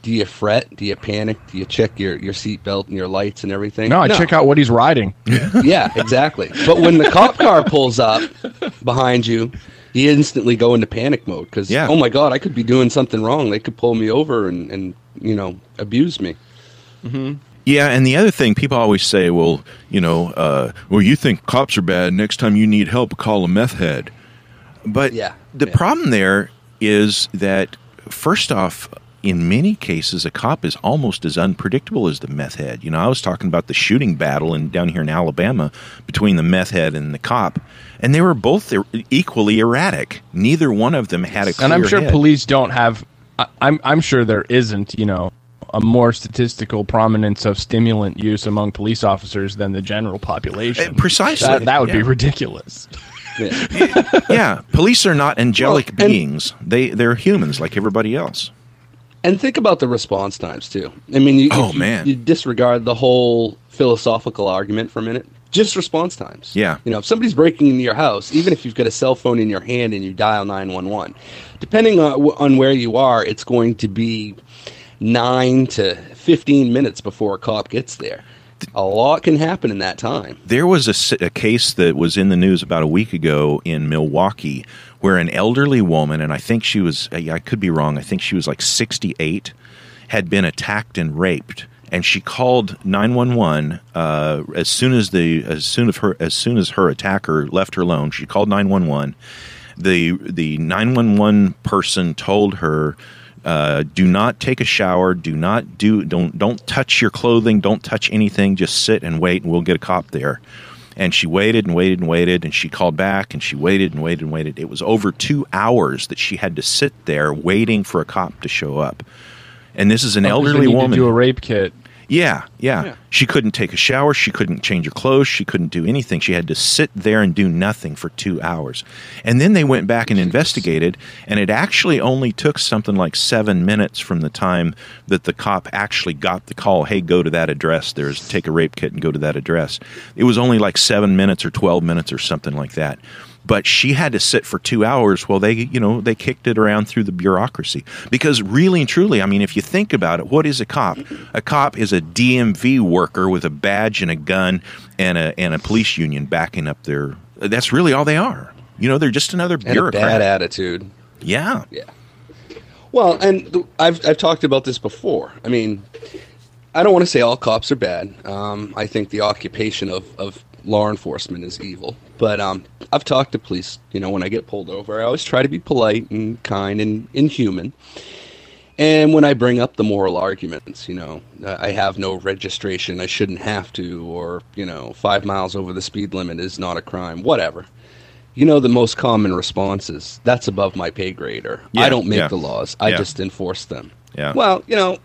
[SPEAKER 1] do you fret? Do you panic? Do you check your seatbelt and your lights and everything?
[SPEAKER 3] No, I check out what he's riding.
[SPEAKER 1] Yeah, exactly. But when the cop car pulls up behind you, you instantly go into panic mode because, oh my God, I could be doing something wrong. They could pull me over and abuse me.
[SPEAKER 3] Mm-hmm.
[SPEAKER 2] Yeah, and the other thing, people always say, well, you think cops are bad. Next time you need help, call a meth head. But the problem there is that, first off, in many cases, a cop is almost as unpredictable as the meth head. I was talking about the shooting battle down here in Alabama between the meth head and the cop, and they were both equally erratic. Neither one of them had a clear
[SPEAKER 3] And I'm sure
[SPEAKER 2] head.
[SPEAKER 3] police don't have. I'm sure there isn't, a more statistical prominence of stimulant use among police officers than the general population.
[SPEAKER 2] Precisely.
[SPEAKER 3] That would be ridiculous.
[SPEAKER 2] Yeah, police are not angelic beings. They're humans like everybody else.
[SPEAKER 1] And think about the response times, too. I mean, you disregard the whole philosophical argument for a minute. Just response times.
[SPEAKER 2] Yeah.
[SPEAKER 1] If somebody's breaking into your house, even if you've got a cell phone in your hand and you dial 911, depending on where you are, it's going to be 9 to 15 minutes before a cop gets there. A lot can happen in that time.
[SPEAKER 2] There was a case that was in the news about a week ago in Milwaukee where an elderly woman, and I think she was, I could be wrong, I think she was like 68, had been attacked and raped. And she called 911 as soon as her attacker left her alone. She called 911. The 911 person told her, do not take a shower. Don't touch your clothing. Don't touch anything. Just sit and wait, and we'll get a cop there. And she waited and waited and waited, and she called back, and she waited and waited and waited. It was over 2 hours that she had to sit there waiting for a cop to show up. And this is an elderly woman.
[SPEAKER 3] To do a rape kit.
[SPEAKER 2] Yeah. She couldn't take a shower. She couldn't change her clothes. She couldn't do anything. She had to sit there and do nothing for 2 hours. And then they went back and investigated, and it actually only took something like 7 minutes from the time that the cop actually got the call, hey, go to that address. Take a rape kit and go to that address. It was only like 7 minutes or 12 minutes or something like that. But she had to sit for 2 hours while they kicked it around through the bureaucracy. Because really and truly, I mean, if you think about it, what is a cop? A cop is a DMV worker with a badge and a gun and a police union backing up their. That's really all they are. They're just another bureaucrat.
[SPEAKER 1] And a bad attitude.
[SPEAKER 2] Yeah.
[SPEAKER 1] Yeah. Well, and I've talked about this before. I mean, I don't want to say all cops are bad. I think the occupation of law enforcement is evil. But I've talked to police, when I get pulled over, I always try to be polite and kind and inhuman. And when I bring up the moral arguments, I have no registration, I shouldn't have to, or, 5 miles over the speed limit is not a crime, whatever. The most common response is, that's above my pay grade, or I don't make the laws, I just enforce them.
[SPEAKER 2] Yeah.
[SPEAKER 1] Well,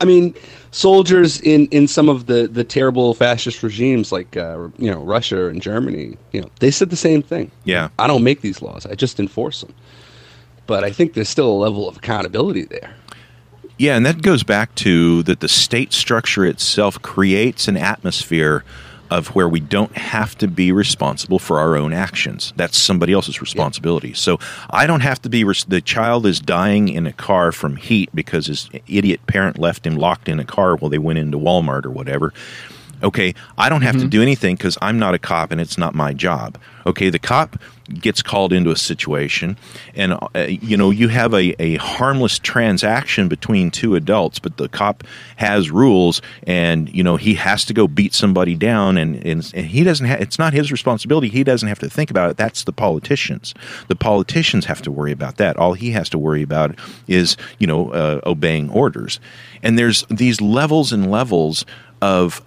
[SPEAKER 1] soldiers in some of the terrible fascist regimes like, Russia and Germany, they said the same thing.
[SPEAKER 2] Yeah.
[SPEAKER 1] I don't make these laws. I just enforce them. But I think there's still a level of accountability there.
[SPEAKER 2] Yeah, and that goes back to that the state structure itself creates an atmosphere of where we don't have to be responsible for our own actions. That's somebody else's responsibility. Yeah. So I don't have to be, the child is dying in a car from heat because his idiot parent left him locked in a car while they went into Walmart or whatever. Okay, I don't have to do anything because I'm not a cop and it's not my job. Okay, the cop gets called into a situation and, you have a harmless transaction between two adults, but the cop has rules and, he has to go beat somebody down and he doesn't have, it's not his responsibility. He doesn't have to think about it. That's the politicians. The politicians have to worry about that. All he has to worry about is, obeying orders. And there's these levels and levels of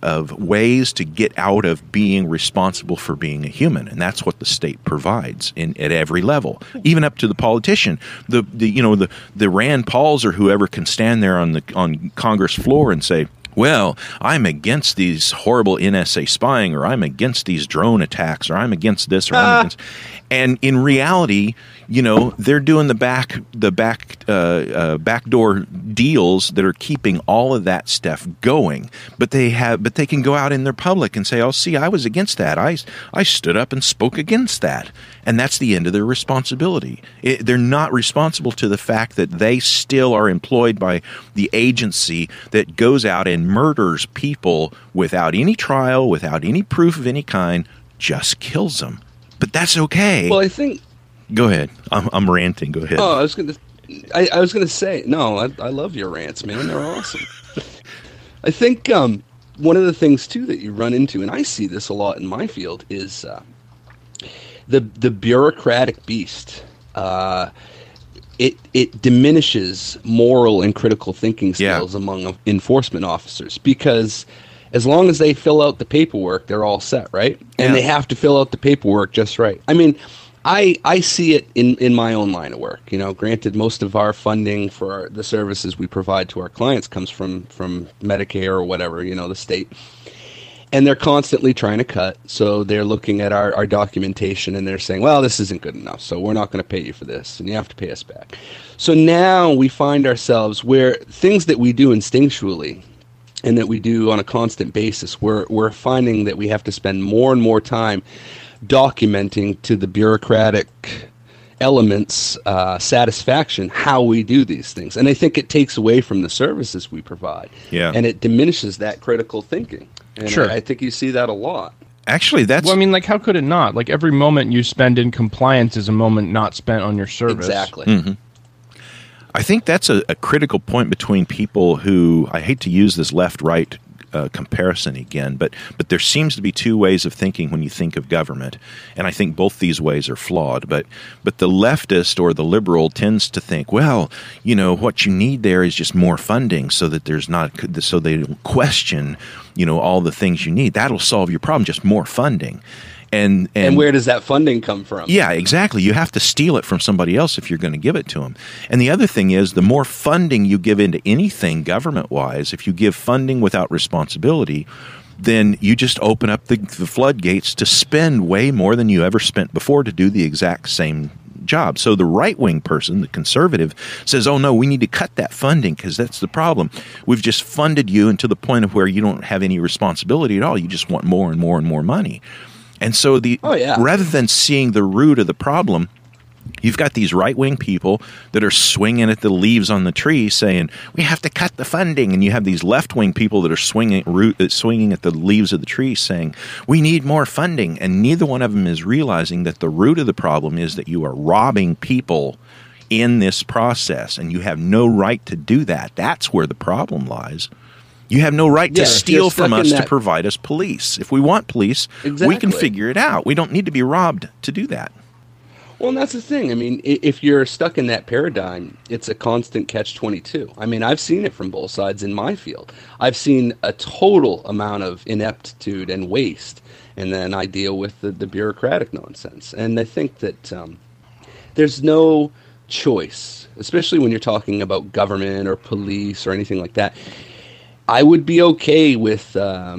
[SPEAKER 2] ways to get out of being responsible for being a human, and that's what the state provides at every level, even up to the politician. The Rand Pauls or whoever can stand there on Congress floor and say, well, I'm against these horrible NSA spying, or I'm against these drone attacks, or I'm against this, or I'm against. And in reality, they're doing the backdoor deals that are keeping all of that stuff going. But they can go out in their public and say, "Oh, see, I was against that. I stood up and spoke against that," and that's the end of their responsibility. They're not responsible to the fact that they still are employed by the agency that goes out and murders people without any trial, without any proof of any kind, just kills them. But that's okay.
[SPEAKER 1] Well, I think.
[SPEAKER 2] Go ahead. I'm ranting. Go ahead.
[SPEAKER 1] Oh, I was gonna say no. I love your rants, man. They're awesome. I think one of the things too that you run into, and I see this a lot in my field, is the bureaucratic beast. It diminishes moral and critical thinking skills among enforcement officers, because as long as they fill out the paperwork, they're all set, right? And they have to fill out the paperwork just right. I mean, I see it in my own line of work. Granted, most of our funding for the services we provide to our clients comes from Medicare or whatever, the state. And they're constantly trying to cut. So they're looking at our documentation and they're saying, well, this isn't good enough, so we're not going to pay you for this, and you have to pay us back. So now we find ourselves where things that we do instinctually and that we do on a constant basis, we're finding that we have to spend more and more time documenting to the bureaucratic elements satisfaction how we do these things. And I think it takes away from the services we provide.
[SPEAKER 2] Yeah.
[SPEAKER 1] And it diminishes that critical thinking. And
[SPEAKER 3] Sure.
[SPEAKER 1] I think you see that a lot.
[SPEAKER 2] Actually, that's...
[SPEAKER 3] Well, I mean, how could it not? Every moment you spend in compliance is a moment not spent on your service.
[SPEAKER 1] Exactly.
[SPEAKER 2] Mm-hmm. I think that's a critical point between people who, I hate to use this left-right comparison again, but there seems to be two ways of thinking when you think of government, and I think both these ways are flawed. But the leftist or the liberal tends to think, well, what you need there is just more funding, so that so they don't question, all the things you need. That'll solve your problem, just more funding. And
[SPEAKER 1] where does that funding come from?
[SPEAKER 2] Yeah, exactly. You have to steal it from somebody else if you're going to give it to them. And the other thing is, the more funding you give into anything government-wise, if you give funding without responsibility, then you just open up the floodgates to spend way more than you ever spent before to do the exact same job. So the right-wing person, the conservative, says, oh, no, we need to cut that funding because that's the problem. We've just funded you to the point of where you don't have any responsibility at all. You just want more and more and more money. And so rather than seeing the root of the problem, you've got these right-wing people that are swinging at the leaves on the tree saying, we have to cut the funding. And you have these left-wing people that are swinging at the leaves of the tree saying, we need more funding. And neither one of them is realizing that the root of the problem is that you are robbing people in this process, and you have no right to do that. That's where the problem lies. You have no right to steal from us to provide us police. If we want police, we can figure it out. We don't need to be robbed to do that.
[SPEAKER 1] Well, and that's the thing. I mean, if you're stuck in that paradigm, it's a constant catch-22. I mean, I've seen it from both sides in my field. I've seen a total amount of ineptitude and waste, and then I deal with the bureaucratic nonsense. And I think that there's no choice, especially when you're talking about government or police or anything like that. I would be okay with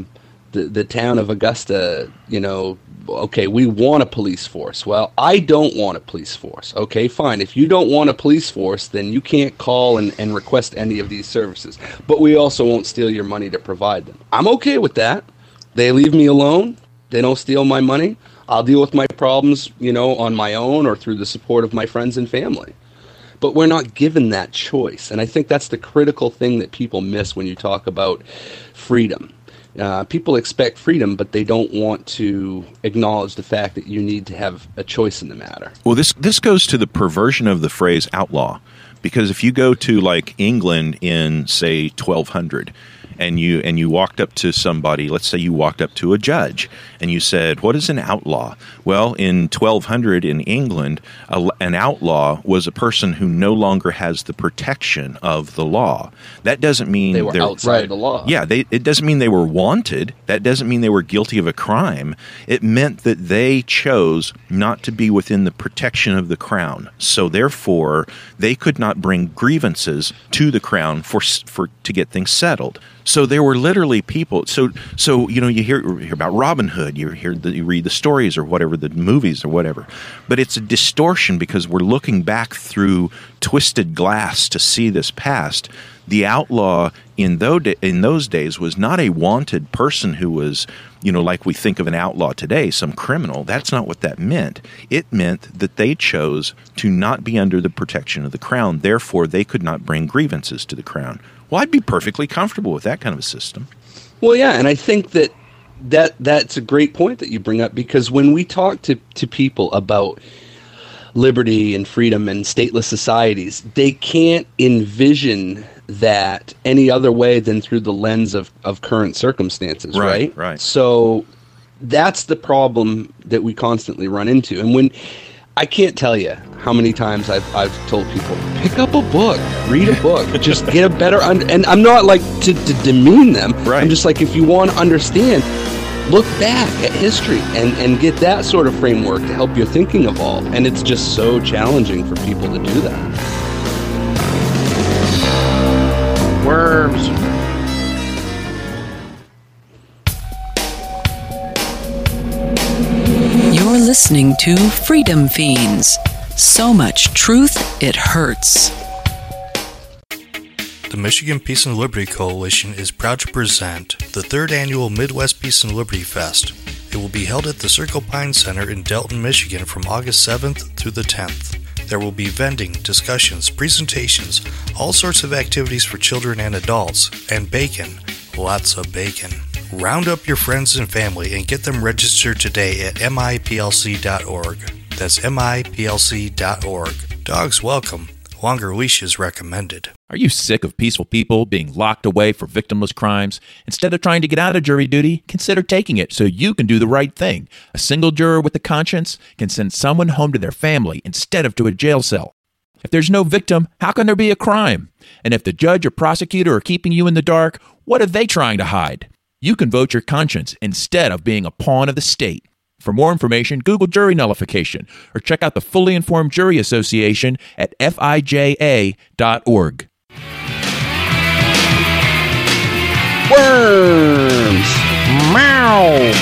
[SPEAKER 1] the town of Augusta, okay, we want a police force. Well, I don't want a police force. Okay, fine. If you don't want a police force, then you can't call and request any of these services. But we also won't steal your money to provide them. I'm okay with that. They leave me alone. They don't steal my money. I'll deal with my problems, on my own or through the support of my friends and family. But we're not given that choice. And I think that's the critical thing that people miss when you talk about freedom. People expect freedom, but they don't want to acknowledge the fact that you need to have a choice in the matter.
[SPEAKER 2] Well, this goes to the perversion of the phrase outlaw. Because if you go to England in, say, 1200, and you walked up to somebody, let's say you walked up to a judge, and you said, what is an outlaw? Well, in 1200 in England, an outlaw was a person who no longer has the protection of the law. That doesn't mean
[SPEAKER 1] they were outside the law.
[SPEAKER 2] Yeah, it doesn't mean they were wanted. That doesn't mean they were guilty of a crime. It meant that they chose not to be within the protection of the crown. So therefore, they could not bring grievances to the crown to get things settled. So there were literally people. So you hear about Robin Hood, you read the stories or whatever, the movies or whatever, but it's a distortion because we're looking back through twisted glass to see this past. The outlaw in those days was not a wanted person who was, like we think of an outlaw today, some criminal. That's not what that meant. It meant that they chose to not be under the protection of the crown. Therefore, they could not bring grievances to the crown. Well, I'd be perfectly comfortable with that kind of a system.
[SPEAKER 1] Well, yeah, and I think that's a great point that you bring up, because when we talk to people about liberty and freedom and stateless societies, they can't envision that any other way than through the lens of current circumstances, right?
[SPEAKER 2] Right.
[SPEAKER 1] So that's the problem that we constantly run into. And when I can't tell you how many times I've told people, pick up a book, read a book, just get a better and I'm not like to demean them.
[SPEAKER 2] Right.
[SPEAKER 1] I'm just like, if you want to understand, look back at history and get that sort of framework to help your thinking evolve. And it's just so challenging for people to do that.
[SPEAKER 3] Worms.
[SPEAKER 4] You're listening to Freedom Fiends. So much truth, it hurts.
[SPEAKER 12] The Michigan Peace and Liberty Coalition is proud to present the 3rd Annual Midwest Peace and Liberty Fest. It will be held at the Circle Pine Center in Delton, Michigan from August 7th through the 10th. There will be vending, discussions, presentations, all sorts of activities for children and adults, and bacon. Lots of bacon. Round up your friends and family and get them registered today at miplc.org. That's miplc.org. Dogs welcome. Longer leashes recommended.
[SPEAKER 13] Are you sick of peaceful people being locked away for victimless crimes? Instead of trying to get out of jury duty, consider taking it so you can do the right thing. A single juror with a conscience can send someone home to their family instead of to a jail cell. If there's no victim, how can there be a crime? And if the judge or prosecutor are keeping you in the dark, what are they trying to hide? You can vote your conscience instead of being a pawn of the state. For more information, Google jury nullification or check out the Fully Informed Jury Association at fija.org.
[SPEAKER 3] Worms. Meow.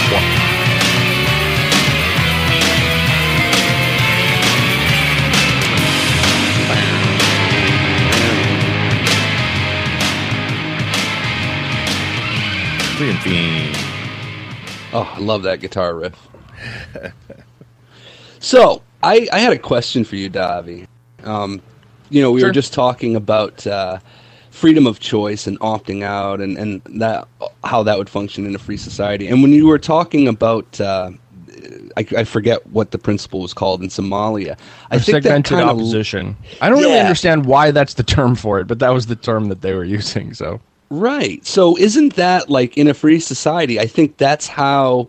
[SPEAKER 2] Freedom Fiend.
[SPEAKER 1] Oh, I love that guitar riff. So, I had a question for you, Davi. We were just talking about freedom of choice and opting out and that how that would function in a free society. And when you were talking about, I forget what the principle was called in Somalia. I think
[SPEAKER 3] segmented
[SPEAKER 1] that
[SPEAKER 3] opposition. I don't really understand why that's the term for it, but that was the term that they were using. So
[SPEAKER 1] right. So isn't that like in a free society? I think that's how,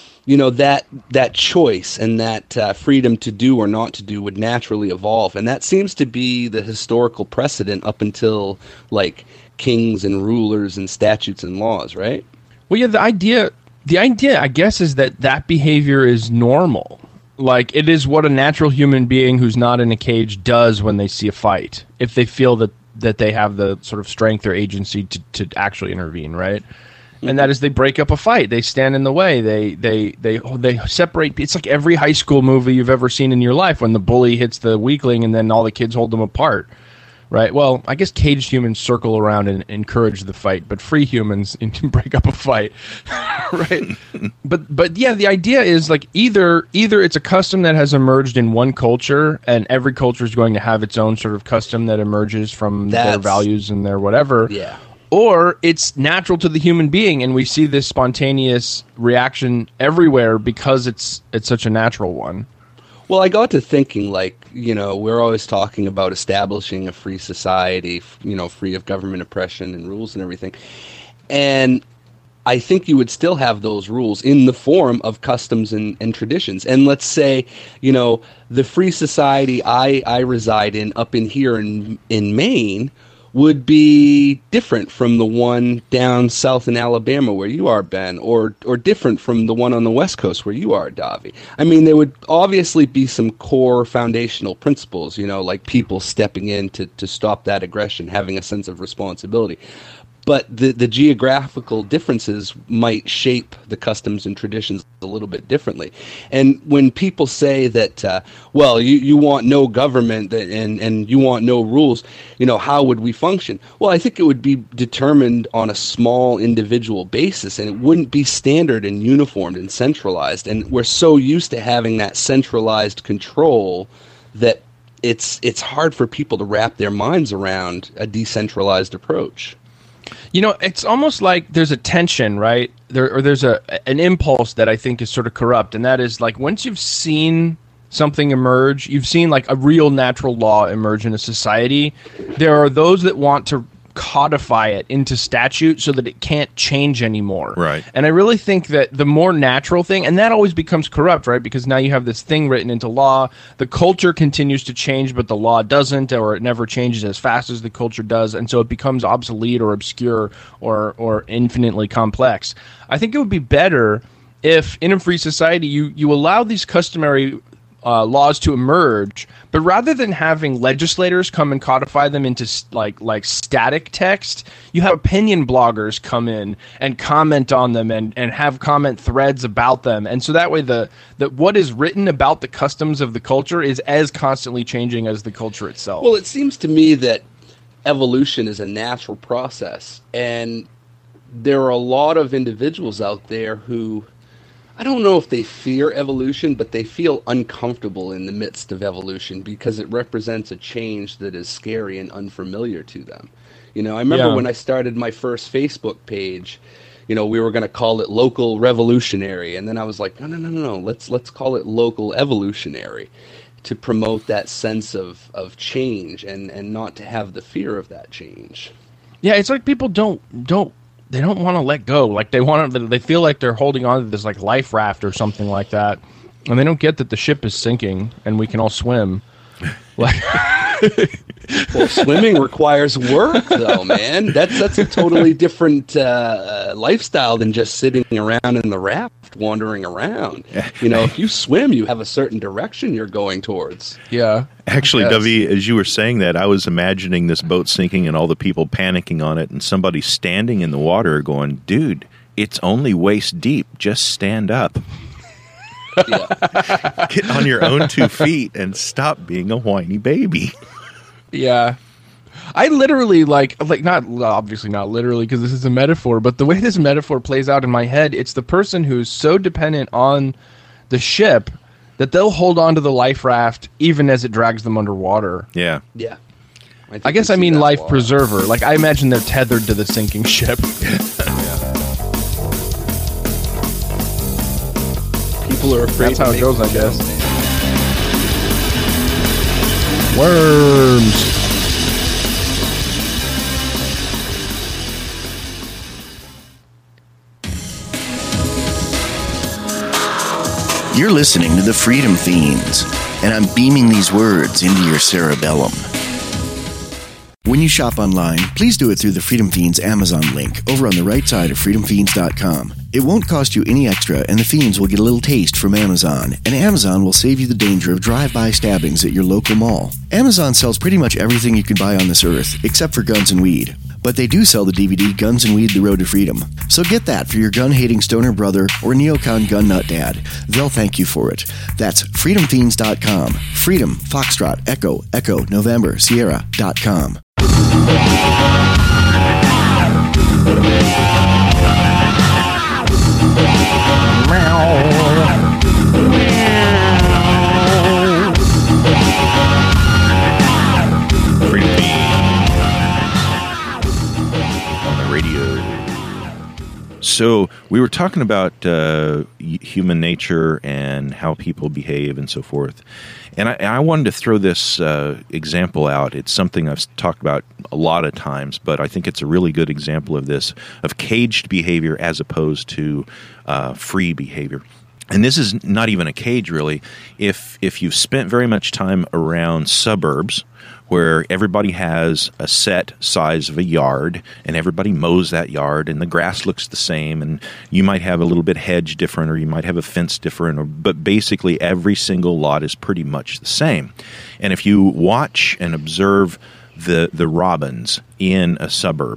[SPEAKER 1] that choice and that freedom to do or not to do would naturally evolve. And that seems to be the historical precedent up until like kings and rulers and statutes and laws, right?
[SPEAKER 3] Well, yeah, the idea, I guess, is that behavior is normal. Like, it is what a natural human being who's not in a cage does when they see a fight, if they feel that they have the sort of strength or agency to actually intervene, right? And that is, they break up a fight. They stand in the way. They separate. It's like every high school movie you've ever seen in your life when the bully hits the weakling and then all the kids hold them apart, right? Well, I guess caged humans circle around and encourage the fight, but free humans break up a fight, right? But yeah, the idea is like either it's a custom that has emerged in one culture, and every culture is going to have its own sort of custom that emerges from their values and their whatever.
[SPEAKER 1] Yeah.
[SPEAKER 3] Or it's natural to the human being, and we see this spontaneous reaction everywhere because it's such a natural one.
[SPEAKER 1] Well, I got to thinking, we're always talking about establishing a free society, free of government oppression and rules and everything. And I think you would still have those rules in the form of customs and traditions. And let's say, the free society I reside in up in here in Maine would be different from the one down south in Alabama where you are, Ben, or different from the one on the West Coast where you are, Davi. I mean, there would obviously be some core foundational principles, like people stepping in to stop that aggression, having a sense of responsibility. but the geographical differences might shape the customs and traditions a little bit differently. And when people say that, well, you want no government and you want no rules, how would we function? Well, I think it would be determined on a small individual basis, and it wouldn't be standard and uniformed and centralized. And we're so used to having that centralized control that it's hard for people to wrap their minds around a decentralized approach.
[SPEAKER 3] It's almost like there's a tension, right? There's an impulse that I think is sort of corrupt, and that is like once you've seen something emerge, you've seen like a real natural law emerge in a society, there are those that want to codify it into statute so that it can't change anymore.
[SPEAKER 2] Right.
[SPEAKER 3] And I really think that the more natural thing, and that always becomes corrupt, right? Because now you have this thing written into law. The culture continues to change, but the law doesn't, or it never changes as fast as the culture does. And so it becomes obsolete or obscure or infinitely complex. I think it would be better if in a free society you allow these customary laws to emerge, but rather than having legislators come and codify them into like static text, you have opinion bloggers come in and comment on them and have comment threads about them. And so that way the what is written about the customs of the culture is as constantly changing as the culture itself.
[SPEAKER 1] Well, it seems to me that evolution is a natural process, and there are a lot of individuals out there who, I don't know if they fear evolution, but they feel uncomfortable in the midst of evolution because it represents a change that is scary and unfamiliar to them. I remember when I started my first Facebook page, we were going to call it Local Revolutionary, and then I was like, no, let's call it Local Evolutionary, to promote that sense of change and not to have the fear of that change.
[SPEAKER 3] Yeah, it's like people don't want to let go. Like they feel like they're holding on to this like life raft or something like that, and they don't get that the ship is sinking and we can all swim. Like,
[SPEAKER 1] well, swimming requires work, though, man. That's a totally different lifestyle than just sitting around in the raft, wandering around. If you swim, you have a certain direction you're going towards.
[SPEAKER 3] Yeah.
[SPEAKER 2] Actually, Dovey, as you were saying that, I was imagining this boat sinking and all the people panicking on it, and somebody standing in the water going, "Dude, it's only waist deep. Just stand up." Yeah. Get on your own 2 feet and stop being a whiny baby.
[SPEAKER 3] Yeah. I literally like not obviously not literally because this is a metaphor, but the way this metaphor plays out in my head, it's the person who's so dependent on the ship that they'll hold on to the life raft even as it drags them underwater.
[SPEAKER 2] Yeah.
[SPEAKER 1] Yeah.
[SPEAKER 3] I guess I mean life preserver. Like I imagine they're tethered to the sinking ship.
[SPEAKER 1] People are afraid.
[SPEAKER 3] That's how it goes, I guess. Worms.
[SPEAKER 5] You're listening to the Freedom Fiends, and I'm beaming these words into your cerebellum. When you shop online, please do it through the Freedom Fiends Amazon link over on the right side of freedomfiends.com. It won't cost you any extra, and the Fiends will get a little taste from Amazon, and Amazon will save you the danger of drive-by stabbings at your local mall. Amazon sells pretty much everything you can buy on this earth, except for guns and weed. But they do sell the DVD Guns and Weed: The Road to Freedom. So get that for your gun-hating stoner brother or neocon gun nut dad. They'll thank you for it. That's freedomfiends.com. Freedom, Foxtrot, Echo, Echo, November, Sierra.com.
[SPEAKER 2] So we were talking about human nature and how people behave and so forth. And I wanted to throw this example out. It's something I've talked about a lot of times, but I think it's a really good example of this, of caged behavior as opposed to free behavior. And this is not even a cage, really. If you've spent very much time around suburbs, where everybody has a set size of a yard and everybody mows that yard and the grass looks the same, and you might have a little bit hedge different or you might have a fence different, but basically every single lot is pretty much the same. And if you watch and observe the robins in a suburb,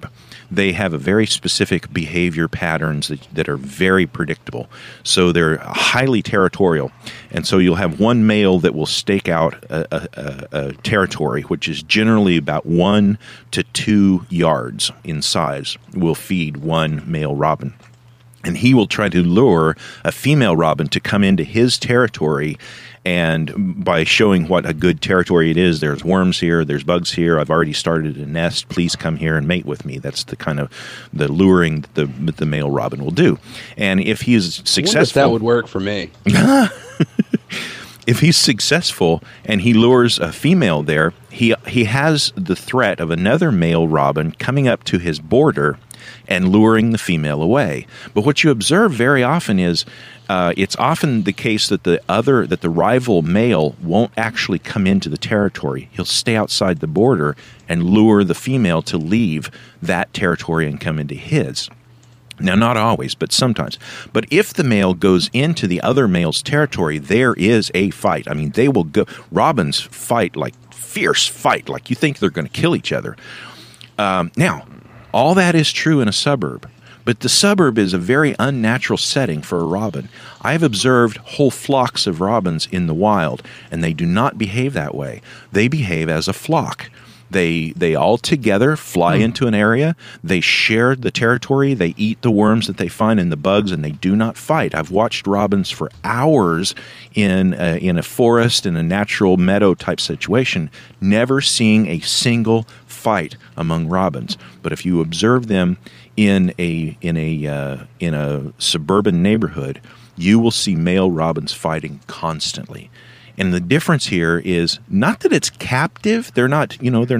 [SPEAKER 2] they have a very specific behavior patterns that are very predictable. So they're highly territorial. And so you'll have one male that will stake out a territory, which is generally about 1 to 2 yards in size, will feed one male robin. And he will try to lure a female robin to come into his territory, and by showing what a good territory it is, there's worms here, there's bugs here, I've already started a nest, please come here and mate with me. That's the kind of the luring that the male robin will do. And if he is successful...
[SPEAKER 1] I wonder if that would work for me.
[SPEAKER 2] If he's successful and he lures a female there, he has the threat of another male robin coming up to his border and luring the female away. But what you observe very often is it's often the case that the rival male won't actually come into the territory. He'll stay outside the border and lure the female to leave that territory and come into his. Now, not always, but sometimes. But if the male goes into the other male's territory, there is a fight. I mean, they will go. Robins fight like fierce fight, like you think they're going to kill each other. Now, all that is true in a suburb, but the suburb is a very unnatural setting for a robin. I've observed whole flocks of robins in the wild, and they do not behave that way. They behave as a flock. They all together fly into an area. They share the territory. They eat the worms that they find and the bugs, and they do not fight. I've watched robins for hours in a forest, in a natural meadow type situation, never seeing a single fight among robins. But if you observe them in a suburban neighborhood, you will see male robins fighting constantly. And the difference here is not that it's captive. They're not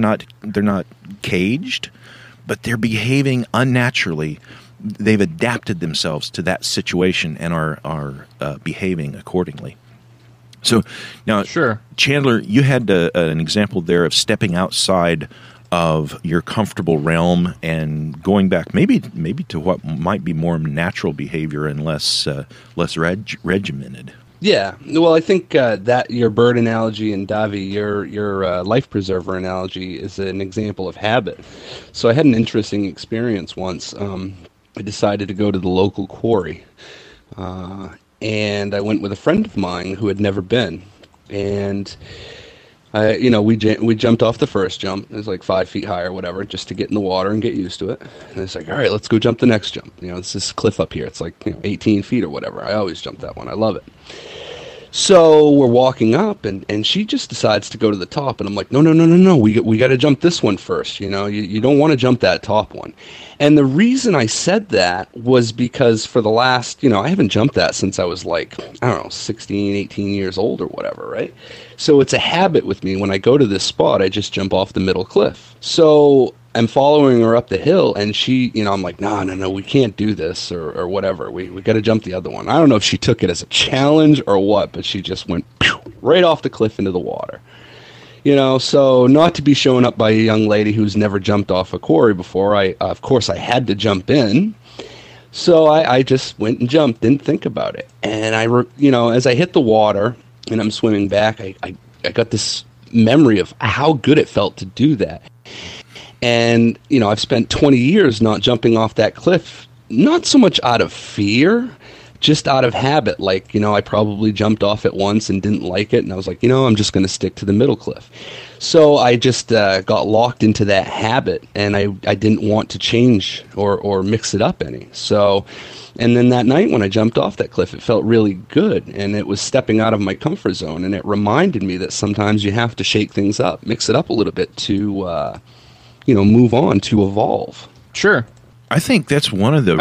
[SPEAKER 2] caged, but they're behaving unnaturally. They've adapted themselves to that situation and are behaving accordingly. So now,
[SPEAKER 3] sure,
[SPEAKER 2] Chandler, you had an example there of stepping outside of your comfortable realm and going back maybe to what might be more natural behavior and less regimented.
[SPEAKER 1] Yeah, well, I think that your bird analogy and Davi, your life preserver analogy is an example of habit. So I had an interesting experience once. I decided to go to the local quarry, and I went with a friend of mine who had never been. And we jumped off the first jump. It was like 5 feet high or whatever, just to get in the water and get used to it. And it's like, all right, let's go jump the next jump. It's this cliff up here. It's like 18 feet or whatever. I always jump that one. I love it. So we're walking up, and she just decides to go to the top, and I'm like, no, we got to jump this one first. You don't want to jump that top one. And the reason I said that was because for the last, I haven't jumped that since I was like, 16, 18 years old or whatever, right? So it's a habit with me. When I go to this spot, I just jump off the middle cliff. So I'm following her up the hill, and she, I'm like, no, we can't do this or whatever. We got to jump the other one. I don't know if she took it as a challenge or what, but she just went right off the cliff into the water. So not to be shown up by a young lady who's never jumped off a quarry before, of course I had to jump in. So I just went and jumped, didn't think about it. And as I hit the water and I'm swimming back, I got this memory of how good it felt to do that. And, I've spent 20 years not jumping off that cliff, not so much out of fear, just out of habit. Like, I probably jumped off it once and didn't like it. And I was like, I'm just going to stick to the middle cliff. So I just got locked into that habit, and I didn't want to change or mix it up any. So, and then that night when I jumped off that cliff, it felt really good. And it was stepping out of my comfort zone. And it reminded me that sometimes you have to shake things up, mix it up a little bit to move on, to evolve.
[SPEAKER 3] Sure.
[SPEAKER 2] I think that's one of the...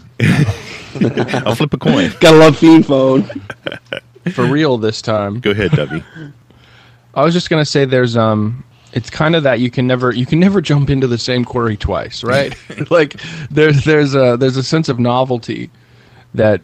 [SPEAKER 2] I'll flip a coin.
[SPEAKER 1] Gotta love Fiend Phone.
[SPEAKER 3] For real this time.
[SPEAKER 2] Go ahead, Debbie.
[SPEAKER 3] I was just going to say there's... it's kind of that you can never jump into the same quarry twice, right? Like there's a sense of novelty that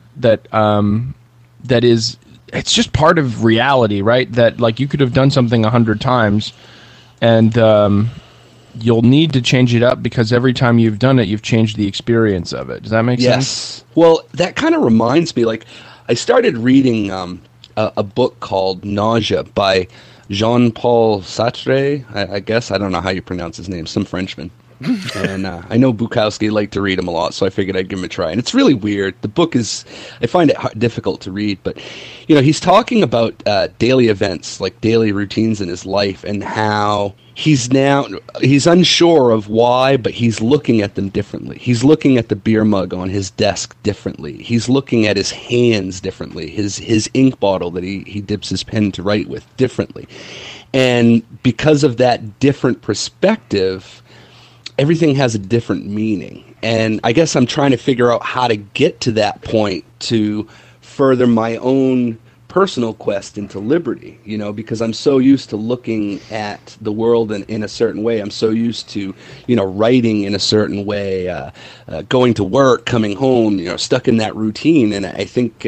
[SPEAKER 3] is... It's just part of reality, right? That like you could have done something 100 times and... you'll need to change it up because every time you've done it, you've changed the experience of it. Does that make sense?
[SPEAKER 1] Yes. Well, that kind of reminds me, like, I started reading a book called Nausea by Jean-Paul Sartre, I guess. I don't know how you pronounce his name, some Frenchman. And I know Bukowski liked to read him a lot, so I figured I'd give him a try. And it's really weird. The book is, I find it difficult to read, but, he's talking about daily events, like daily routines in his life, and how he's unsure of why, but he's looking at them differently. He's looking at the beer mug on his desk differently. He's looking at his hands differently, his ink bottle that he dips his pen to write with differently. And because of that different perspective, everything has a different meaning. And I guess I'm trying to figure out how to get to that point to further my own personal quest into liberty, because I'm so used to looking at the world in a certain way. I'm so used to, writing in a certain way, going to work, coming home, stuck in that routine. And I think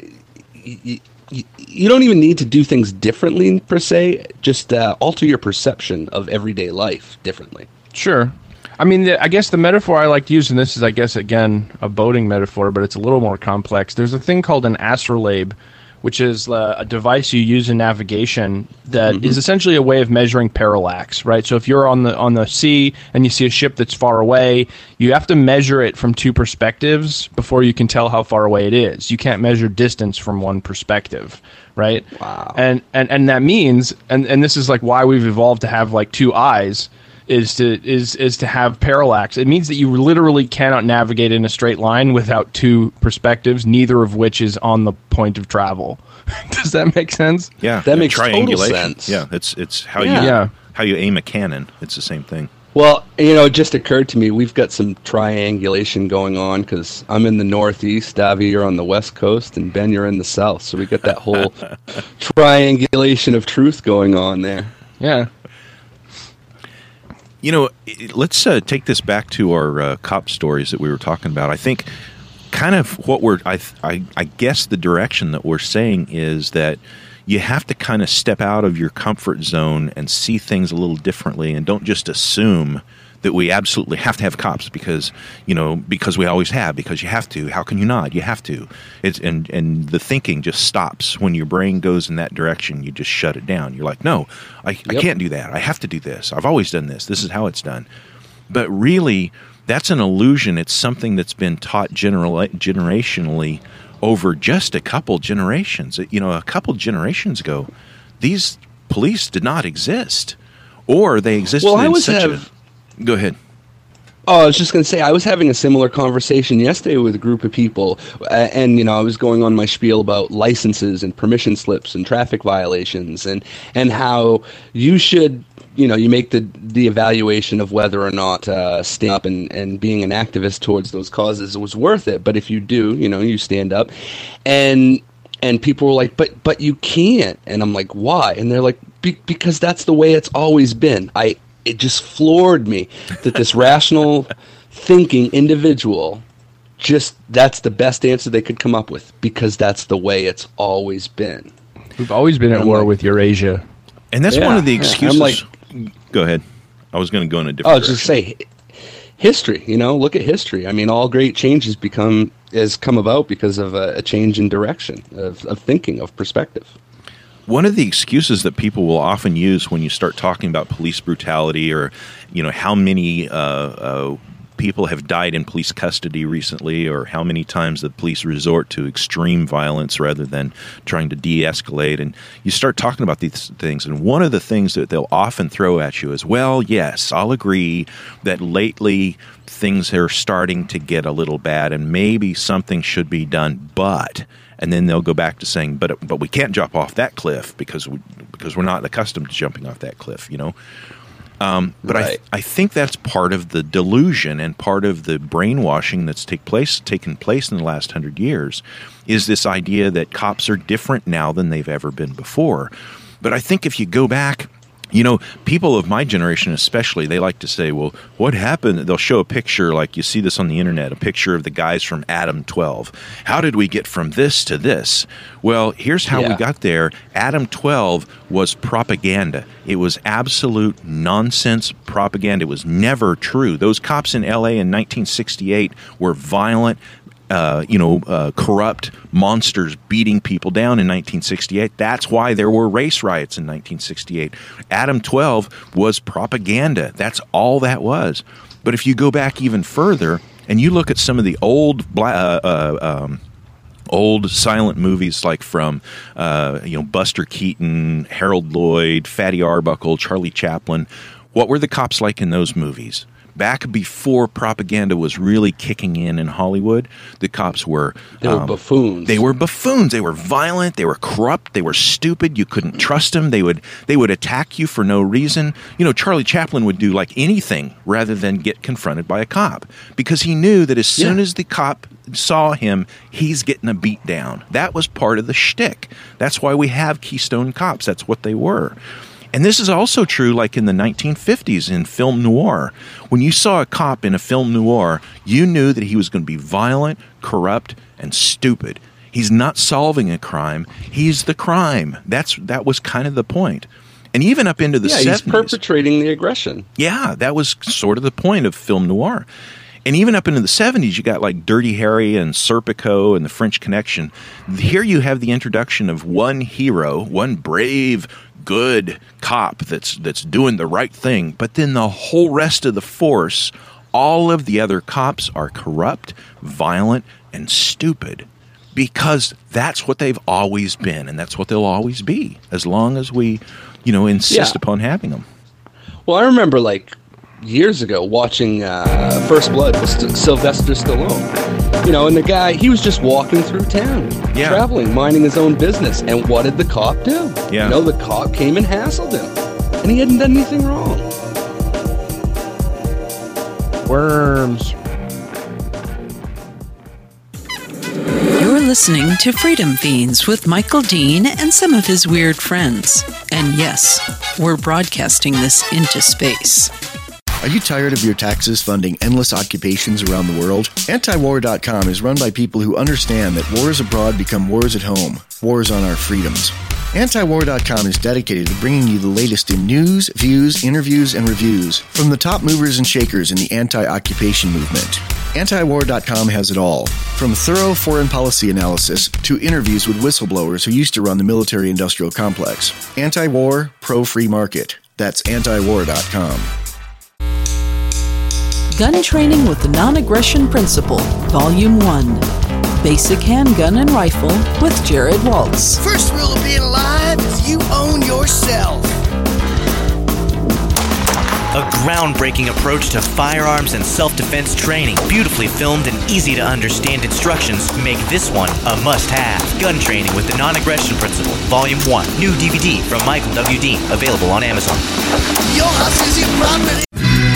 [SPEAKER 1] you don't even need to do things differently per se, just alter your perception of everyday life differently.
[SPEAKER 3] Sure. I mean, I guess the metaphor I like to use in this is, I guess, again, a boating metaphor, but it's a little more complex. There's a thing called an astrolabe, which is a device you use in navigation that is essentially a way of measuring parallax, right? So if you're on the sea and you see a ship that's far away, you have to measure it from two perspectives before you can tell how far away it is. You can't measure distance from one perspective, right?
[SPEAKER 1] Wow.
[SPEAKER 3] And that means, and this is like why we've evolved to have like two eyes, is to have parallax. It means that you literally cannot navigate in a straight line without two perspectives, neither of which is on the point of travel. Does that make sense?
[SPEAKER 2] Yeah,
[SPEAKER 1] that makes total
[SPEAKER 2] triangulation.
[SPEAKER 1] sense.
[SPEAKER 2] Yeah, it's how you aim a cannon. It's the same thing.
[SPEAKER 1] Well, it just occurred to me, we've got some triangulation going on because I'm in the Northeast, Davi, you're on the West Coast, and Ben, you're in the South. So we got that whole triangulation of truth going on there.
[SPEAKER 3] Yeah.
[SPEAKER 2] Let's take this back to our cop stories that we were talking about. I think kind of what I guess the direction that we're saying is that you have to kind of step out of your comfort zone and see things a little differently, and don't just assume that we absolutely have to have cops because we always have, because you have to. How can you not? You have to. And the thinking just stops when your brain goes in that direction. You just shut it down. You're like, no, I can't do that. I have to do this. I've always done this. This is how it's done. But really, that's an illusion. It's something that's been taught generationally over just a couple generations. A couple generations ago, these police did not exist, or they existed in such a... Go ahead.
[SPEAKER 1] Oh, I was just going to say, I was having a similar conversation yesterday with a group of people, and, I was going on my spiel about licenses and permission slips and traffic violations and how you should, you make the evaluation of whether or not standing up and being an activist towards those causes was worth it. But if you do, you stand up. And people were like, but you can't. And I'm like, why? And they're like, because that's the way it's always been. It just floored me that this rational thinking individual, that's the best answer they could come up with, because that's the way it's always been.
[SPEAKER 3] We've always been at war with Eurasia.
[SPEAKER 2] And that's one of the excuses. Go ahead. I was going to go in a different direction.
[SPEAKER 1] Just say history, look at history. I mean, all great changes has come about because of a change in direction of thinking, of perspective.
[SPEAKER 2] One of the excuses that people will often use when you start talking about police brutality, or how many people have died in police custody recently, or how many times the police resort to extreme violence rather than trying to de-escalate, and you start talking about these things, and one of the things that they'll often throw at you is, well, yes, I'll agree that lately things are starting to get a little bad and maybe something should be done, but... And then they'll go back to saying, but we can't jump off that cliff because we're not accustomed to jumping off that cliff, But right. I think that's part of the delusion and part of the brainwashing that's taken place in the last 100 years, is this idea that cops are different now than they've ever been before. But I think if you go back, people of my generation especially, they like to say, well, what happened? They'll show a picture, like you see this on the internet, a picture of the guys from Adam 12. How did we get from this to this? Well, here's how we got there. Adam 12 was propaganda. It was absolute nonsense propaganda. It was never true. Those cops in L.A. in 1968 were violent, corrupt monsters beating people down in 1968. That's why there were race riots in 1968. Adam 12 was propaganda. That's all that was. But if you go back even further and you look at some of the old silent movies, like from Buster Keaton, Harold Lloyd, Fatty Arbuckle, Charlie Chaplin, what were the cops like in those movies? Back before propaganda was really kicking in Hollywood, the cops were...
[SPEAKER 1] They were buffoons.
[SPEAKER 2] They were buffoons. They were violent. They were corrupt. They were stupid. You couldn't trust them. They would attack you for no reason. Charlie Chaplin would do like anything rather than get confronted by a cop, because he knew that as soon as the cop saw him, he's getting a beat down. That was part of the shtick. That's why we have Keystone Cops. That's what they were. And this is also true like in the 1950s in film noir. When you saw a cop in a film noir, you knew that he was going to be violent, corrupt, and stupid. He's not solving a crime. He's the crime. That was kind of the point. And even up into the 70s.
[SPEAKER 1] He's perpetrating the aggression.
[SPEAKER 2] Yeah, that was sort of the point of film noir. And even up into the 70s, you got like Dirty Harry and Serpico and The French Connection. Here you have the introduction of one hero, one brave, good cop that's doing the right thing. But then the whole rest of the force, all of the other cops are corrupt, violent, and stupid. Because that's what they've always been, and that's what they'll always be, as long as we, insist upon having them.
[SPEAKER 1] Well, I remember years ago watching First Blood with Sylvester Stallone. And the guy, he was just walking through town, traveling, minding his own business. And what did the cop do?
[SPEAKER 2] Yeah.
[SPEAKER 1] The cop came and hassled him. And he hadn't done anything wrong.
[SPEAKER 3] Worms.
[SPEAKER 4] You're listening to Freedom Fiends with Michael Dean and some of his weird friends. And yes, we're broadcasting this into space.
[SPEAKER 5] Are you tired of your taxes funding endless occupations around the world? Antiwar.com is run by people who understand that wars abroad become wars at home, wars on our freedoms. Antiwar.com is dedicated to bringing you the latest in news, views, interviews, and reviews from the top movers and shakers in the anti-occupation movement. Antiwar.com has it all, from thorough foreign policy analysis to interviews with whistleblowers who used to run the military-industrial complex. Anti-war, pro-free market. That's Antiwar.com.
[SPEAKER 14] Gun Training with the Non-Aggression Principle, Volume 1. Basic Handgun and Rifle with Jared Waltz.
[SPEAKER 15] First rule of being alive is you own yourself.
[SPEAKER 16] A groundbreaking approach to firearms and self-defense training. Beautifully filmed and easy to understand instructions make this one a must-have. Gun Training with the Non-Aggression Principle, Volume 1. New DVD from Michael W. Dean, available on Amazon.
[SPEAKER 15] Your house is your property.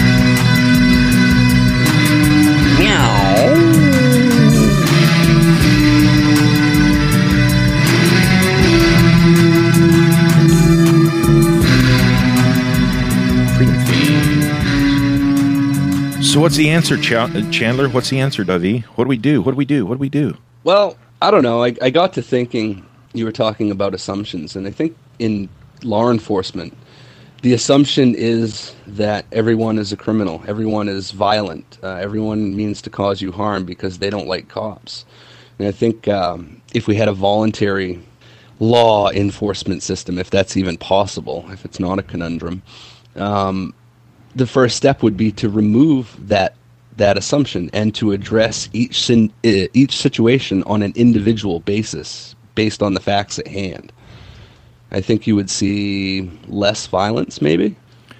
[SPEAKER 2] So what's the answer, Chandler? What's the answer, Davi? What do we do? What do we do? What do we do?
[SPEAKER 1] Well, I don't know. I got to thinking, you were talking about assumptions, and I think in law enforcement, the assumption is that everyone is a criminal, everyone is violent, everyone means to cause you harm because they don't like cops. And I think if we had a voluntary law enforcement system, if that's even possible, if it's not a conundrum, the first step would be to remove that assumption and to address each situation on an individual basis based on the facts at hand. I think you would see less violence, maybe.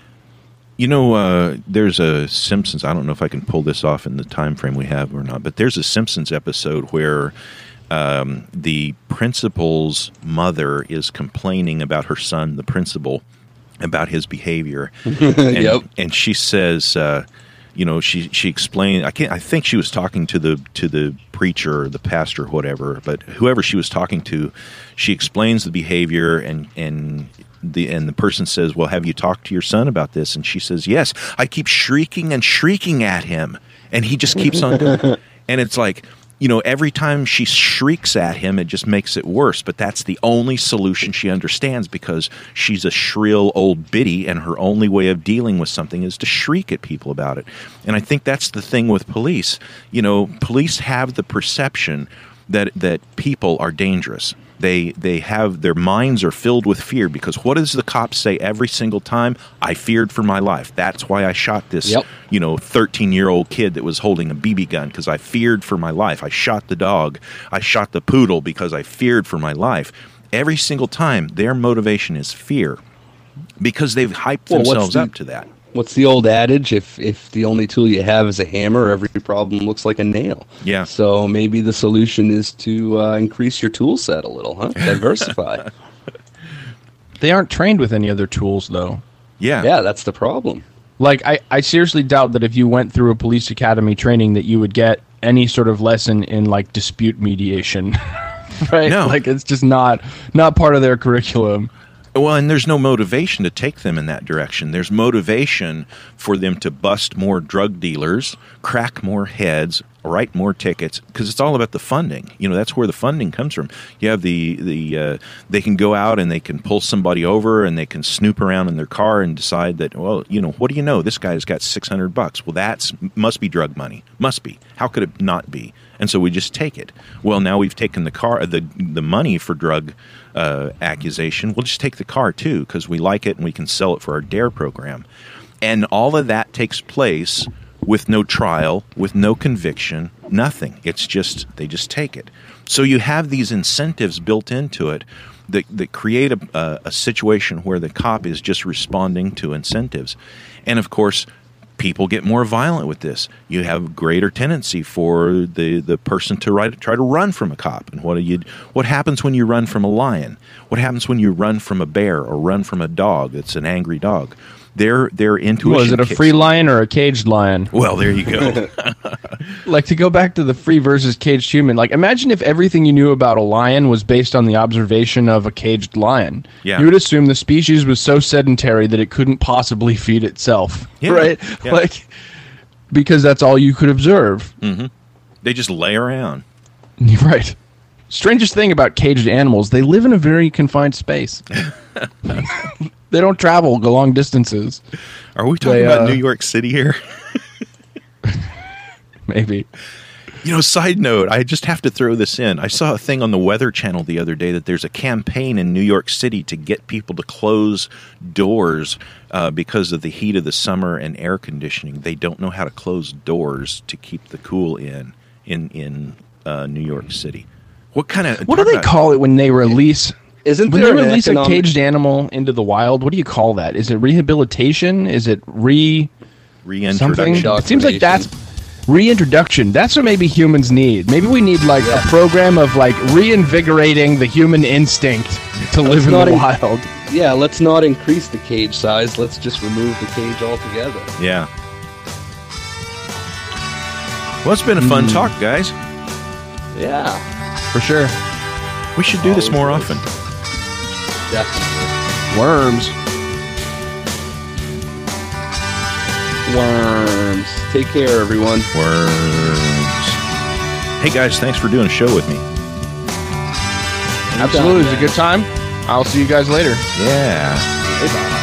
[SPEAKER 2] There's a Simpsons, I don't know if I can pull this off in the time frame we have or not, but there's a Simpsons episode where the principal's mother is complaining about her son, the principal, about his behavior. And she says, she explained, I think she was talking to the preacher or the pastor or whatever, but whoever she was talking to, she explains the behavior and the person says, well, have you talked to your son about this? And she says, yes, I keep shrieking and shrieking at him, and he just keeps on going. And it's like, every time she shrieks at him, it just makes it worse. But that's the only solution she understands, because she's a shrill old biddy, and her only way of dealing with something is to shriek at people about it. And I think that's the thing with police. Police have the perception that people are dangerous. They have, their minds are filled with fear, because what does the cop say every single time? I feared for my life. That's why I shot this, 13-year-old kid that was holding a BB gun, because I feared for my life. I shot the dog. I shot the poodle because I feared for my life. Every single time, their motivation is fear, because they've hyped themselves up to that.
[SPEAKER 1] What's the old adage? If the only tool you have is a hammer, every problem looks like a nail.
[SPEAKER 2] Yeah.
[SPEAKER 1] So maybe the solution is to increase your tool set a little, huh? Diversify.
[SPEAKER 3] They aren't trained with any other tools, though.
[SPEAKER 2] Yeah.
[SPEAKER 1] Yeah, that's the problem.
[SPEAKER 3] Like, I seriously doubt that if you went through a police academy training that you would get any sort of lesson in, like, dispute mediation. Right?
[SPEAKER 2] No.
[SPEAKER 3] Like, it's just not part of their curriculum.
[SPEAKER 2] Well, and there's no motivation to take them in that direction. There's motivation for them to bust more drug dealers, crack more heads, write more tickets, because it's all about the funding. That's where the funding comes from. You have they can go out and they can pull somebody over, and they can snoop around in their car and decide that, well, what do you know? This guy's got $600. Well, must be drug money. Must be. How could it not be? And so we just take it. Well, now we've taken the money for drug accusation. We'll just take the car too, because we like it and we can sell it for our DARE program. And all of that takes place with no trial, with no conviction, nothing. It's just, they just take it. So you have these incentives built into it that create a situation where the cop is just responding to incentives. And of course, people get more violent with this. You have greater tendency for the person to try to run from a cop. And what happens when you run from a lion? What happens when you run from a bear or run from a dog that's an angry dog? Their intuition.
[SPEAKER 3] Well, is it a free lion or a caged lion?
[SPEAKER 2] Well, there you go.
[SPEAKER 3] Like, to go back to the free versus caged human, like, imagine if everything you knew about a lion was based on the observation of a caged lion.
[SPEAKER 2] Yeah.
[SPEAKER 3] You would assume the species was so sedentary that it couldn't possibly feed itself, right?
[SPEAKER 2] Yeah.
[SPEAKER 3] Like, because that's all you could observe.
[SPEAKER 2] Mm-hmm. They just lay around.
[SPEAKER 3] Right. Strangest thing about caged animals, they live in a very confined space. They don't travel long distances.
[SPEAKER 2] Are we talking about New York City here?
[SPEAKER 3] Maybe.
[SPEAKER 2] Side note, I just have to throw this in. I saw a thing on the Weather Channel the other day that there's a campaign in New York City to get people to close doors because of the heat of the summer and air conditioning. They don't know how to close doors to keep the cool in New York City. What do
[SPEAKER 3] they call it when they release?
[SPEAKER 1] When
[SPEAKER 3] they release a caged animal into the wild, what do you call that? Is it rehabilitation? Is it
[SPEAKER 2] reintroduction?
[SPEAKER 3] It seems like that's reintroduction. That's what maybe humans need. Maybe we need a program of reinvigorating the human instinct to live in the wild.
[SPEAKER 1] Yeah, let's not increase the cage size. Let's just remove the cage altogether.
[SPEAKER 2] Yeah. Well, it's been a fun talk, guys.
[SPEAKER 1] Yeah.
[SPEAKER 3] For sure.
[SPEAKER 2] We should do this more often.
[SPEAKER 1] Definitely.
[SPEAKER 3] Worms.
[SPEAKER 1] Take care, everyone.
[SPEAKER 2] Worms. Hey, guys, thanks for doing a show with me.
[SPEAKER 3] Absolutely. It was a good time. I'll see you guys later.
[SPEAKER 2] Yeah.
[SPEAKER 1] Bye.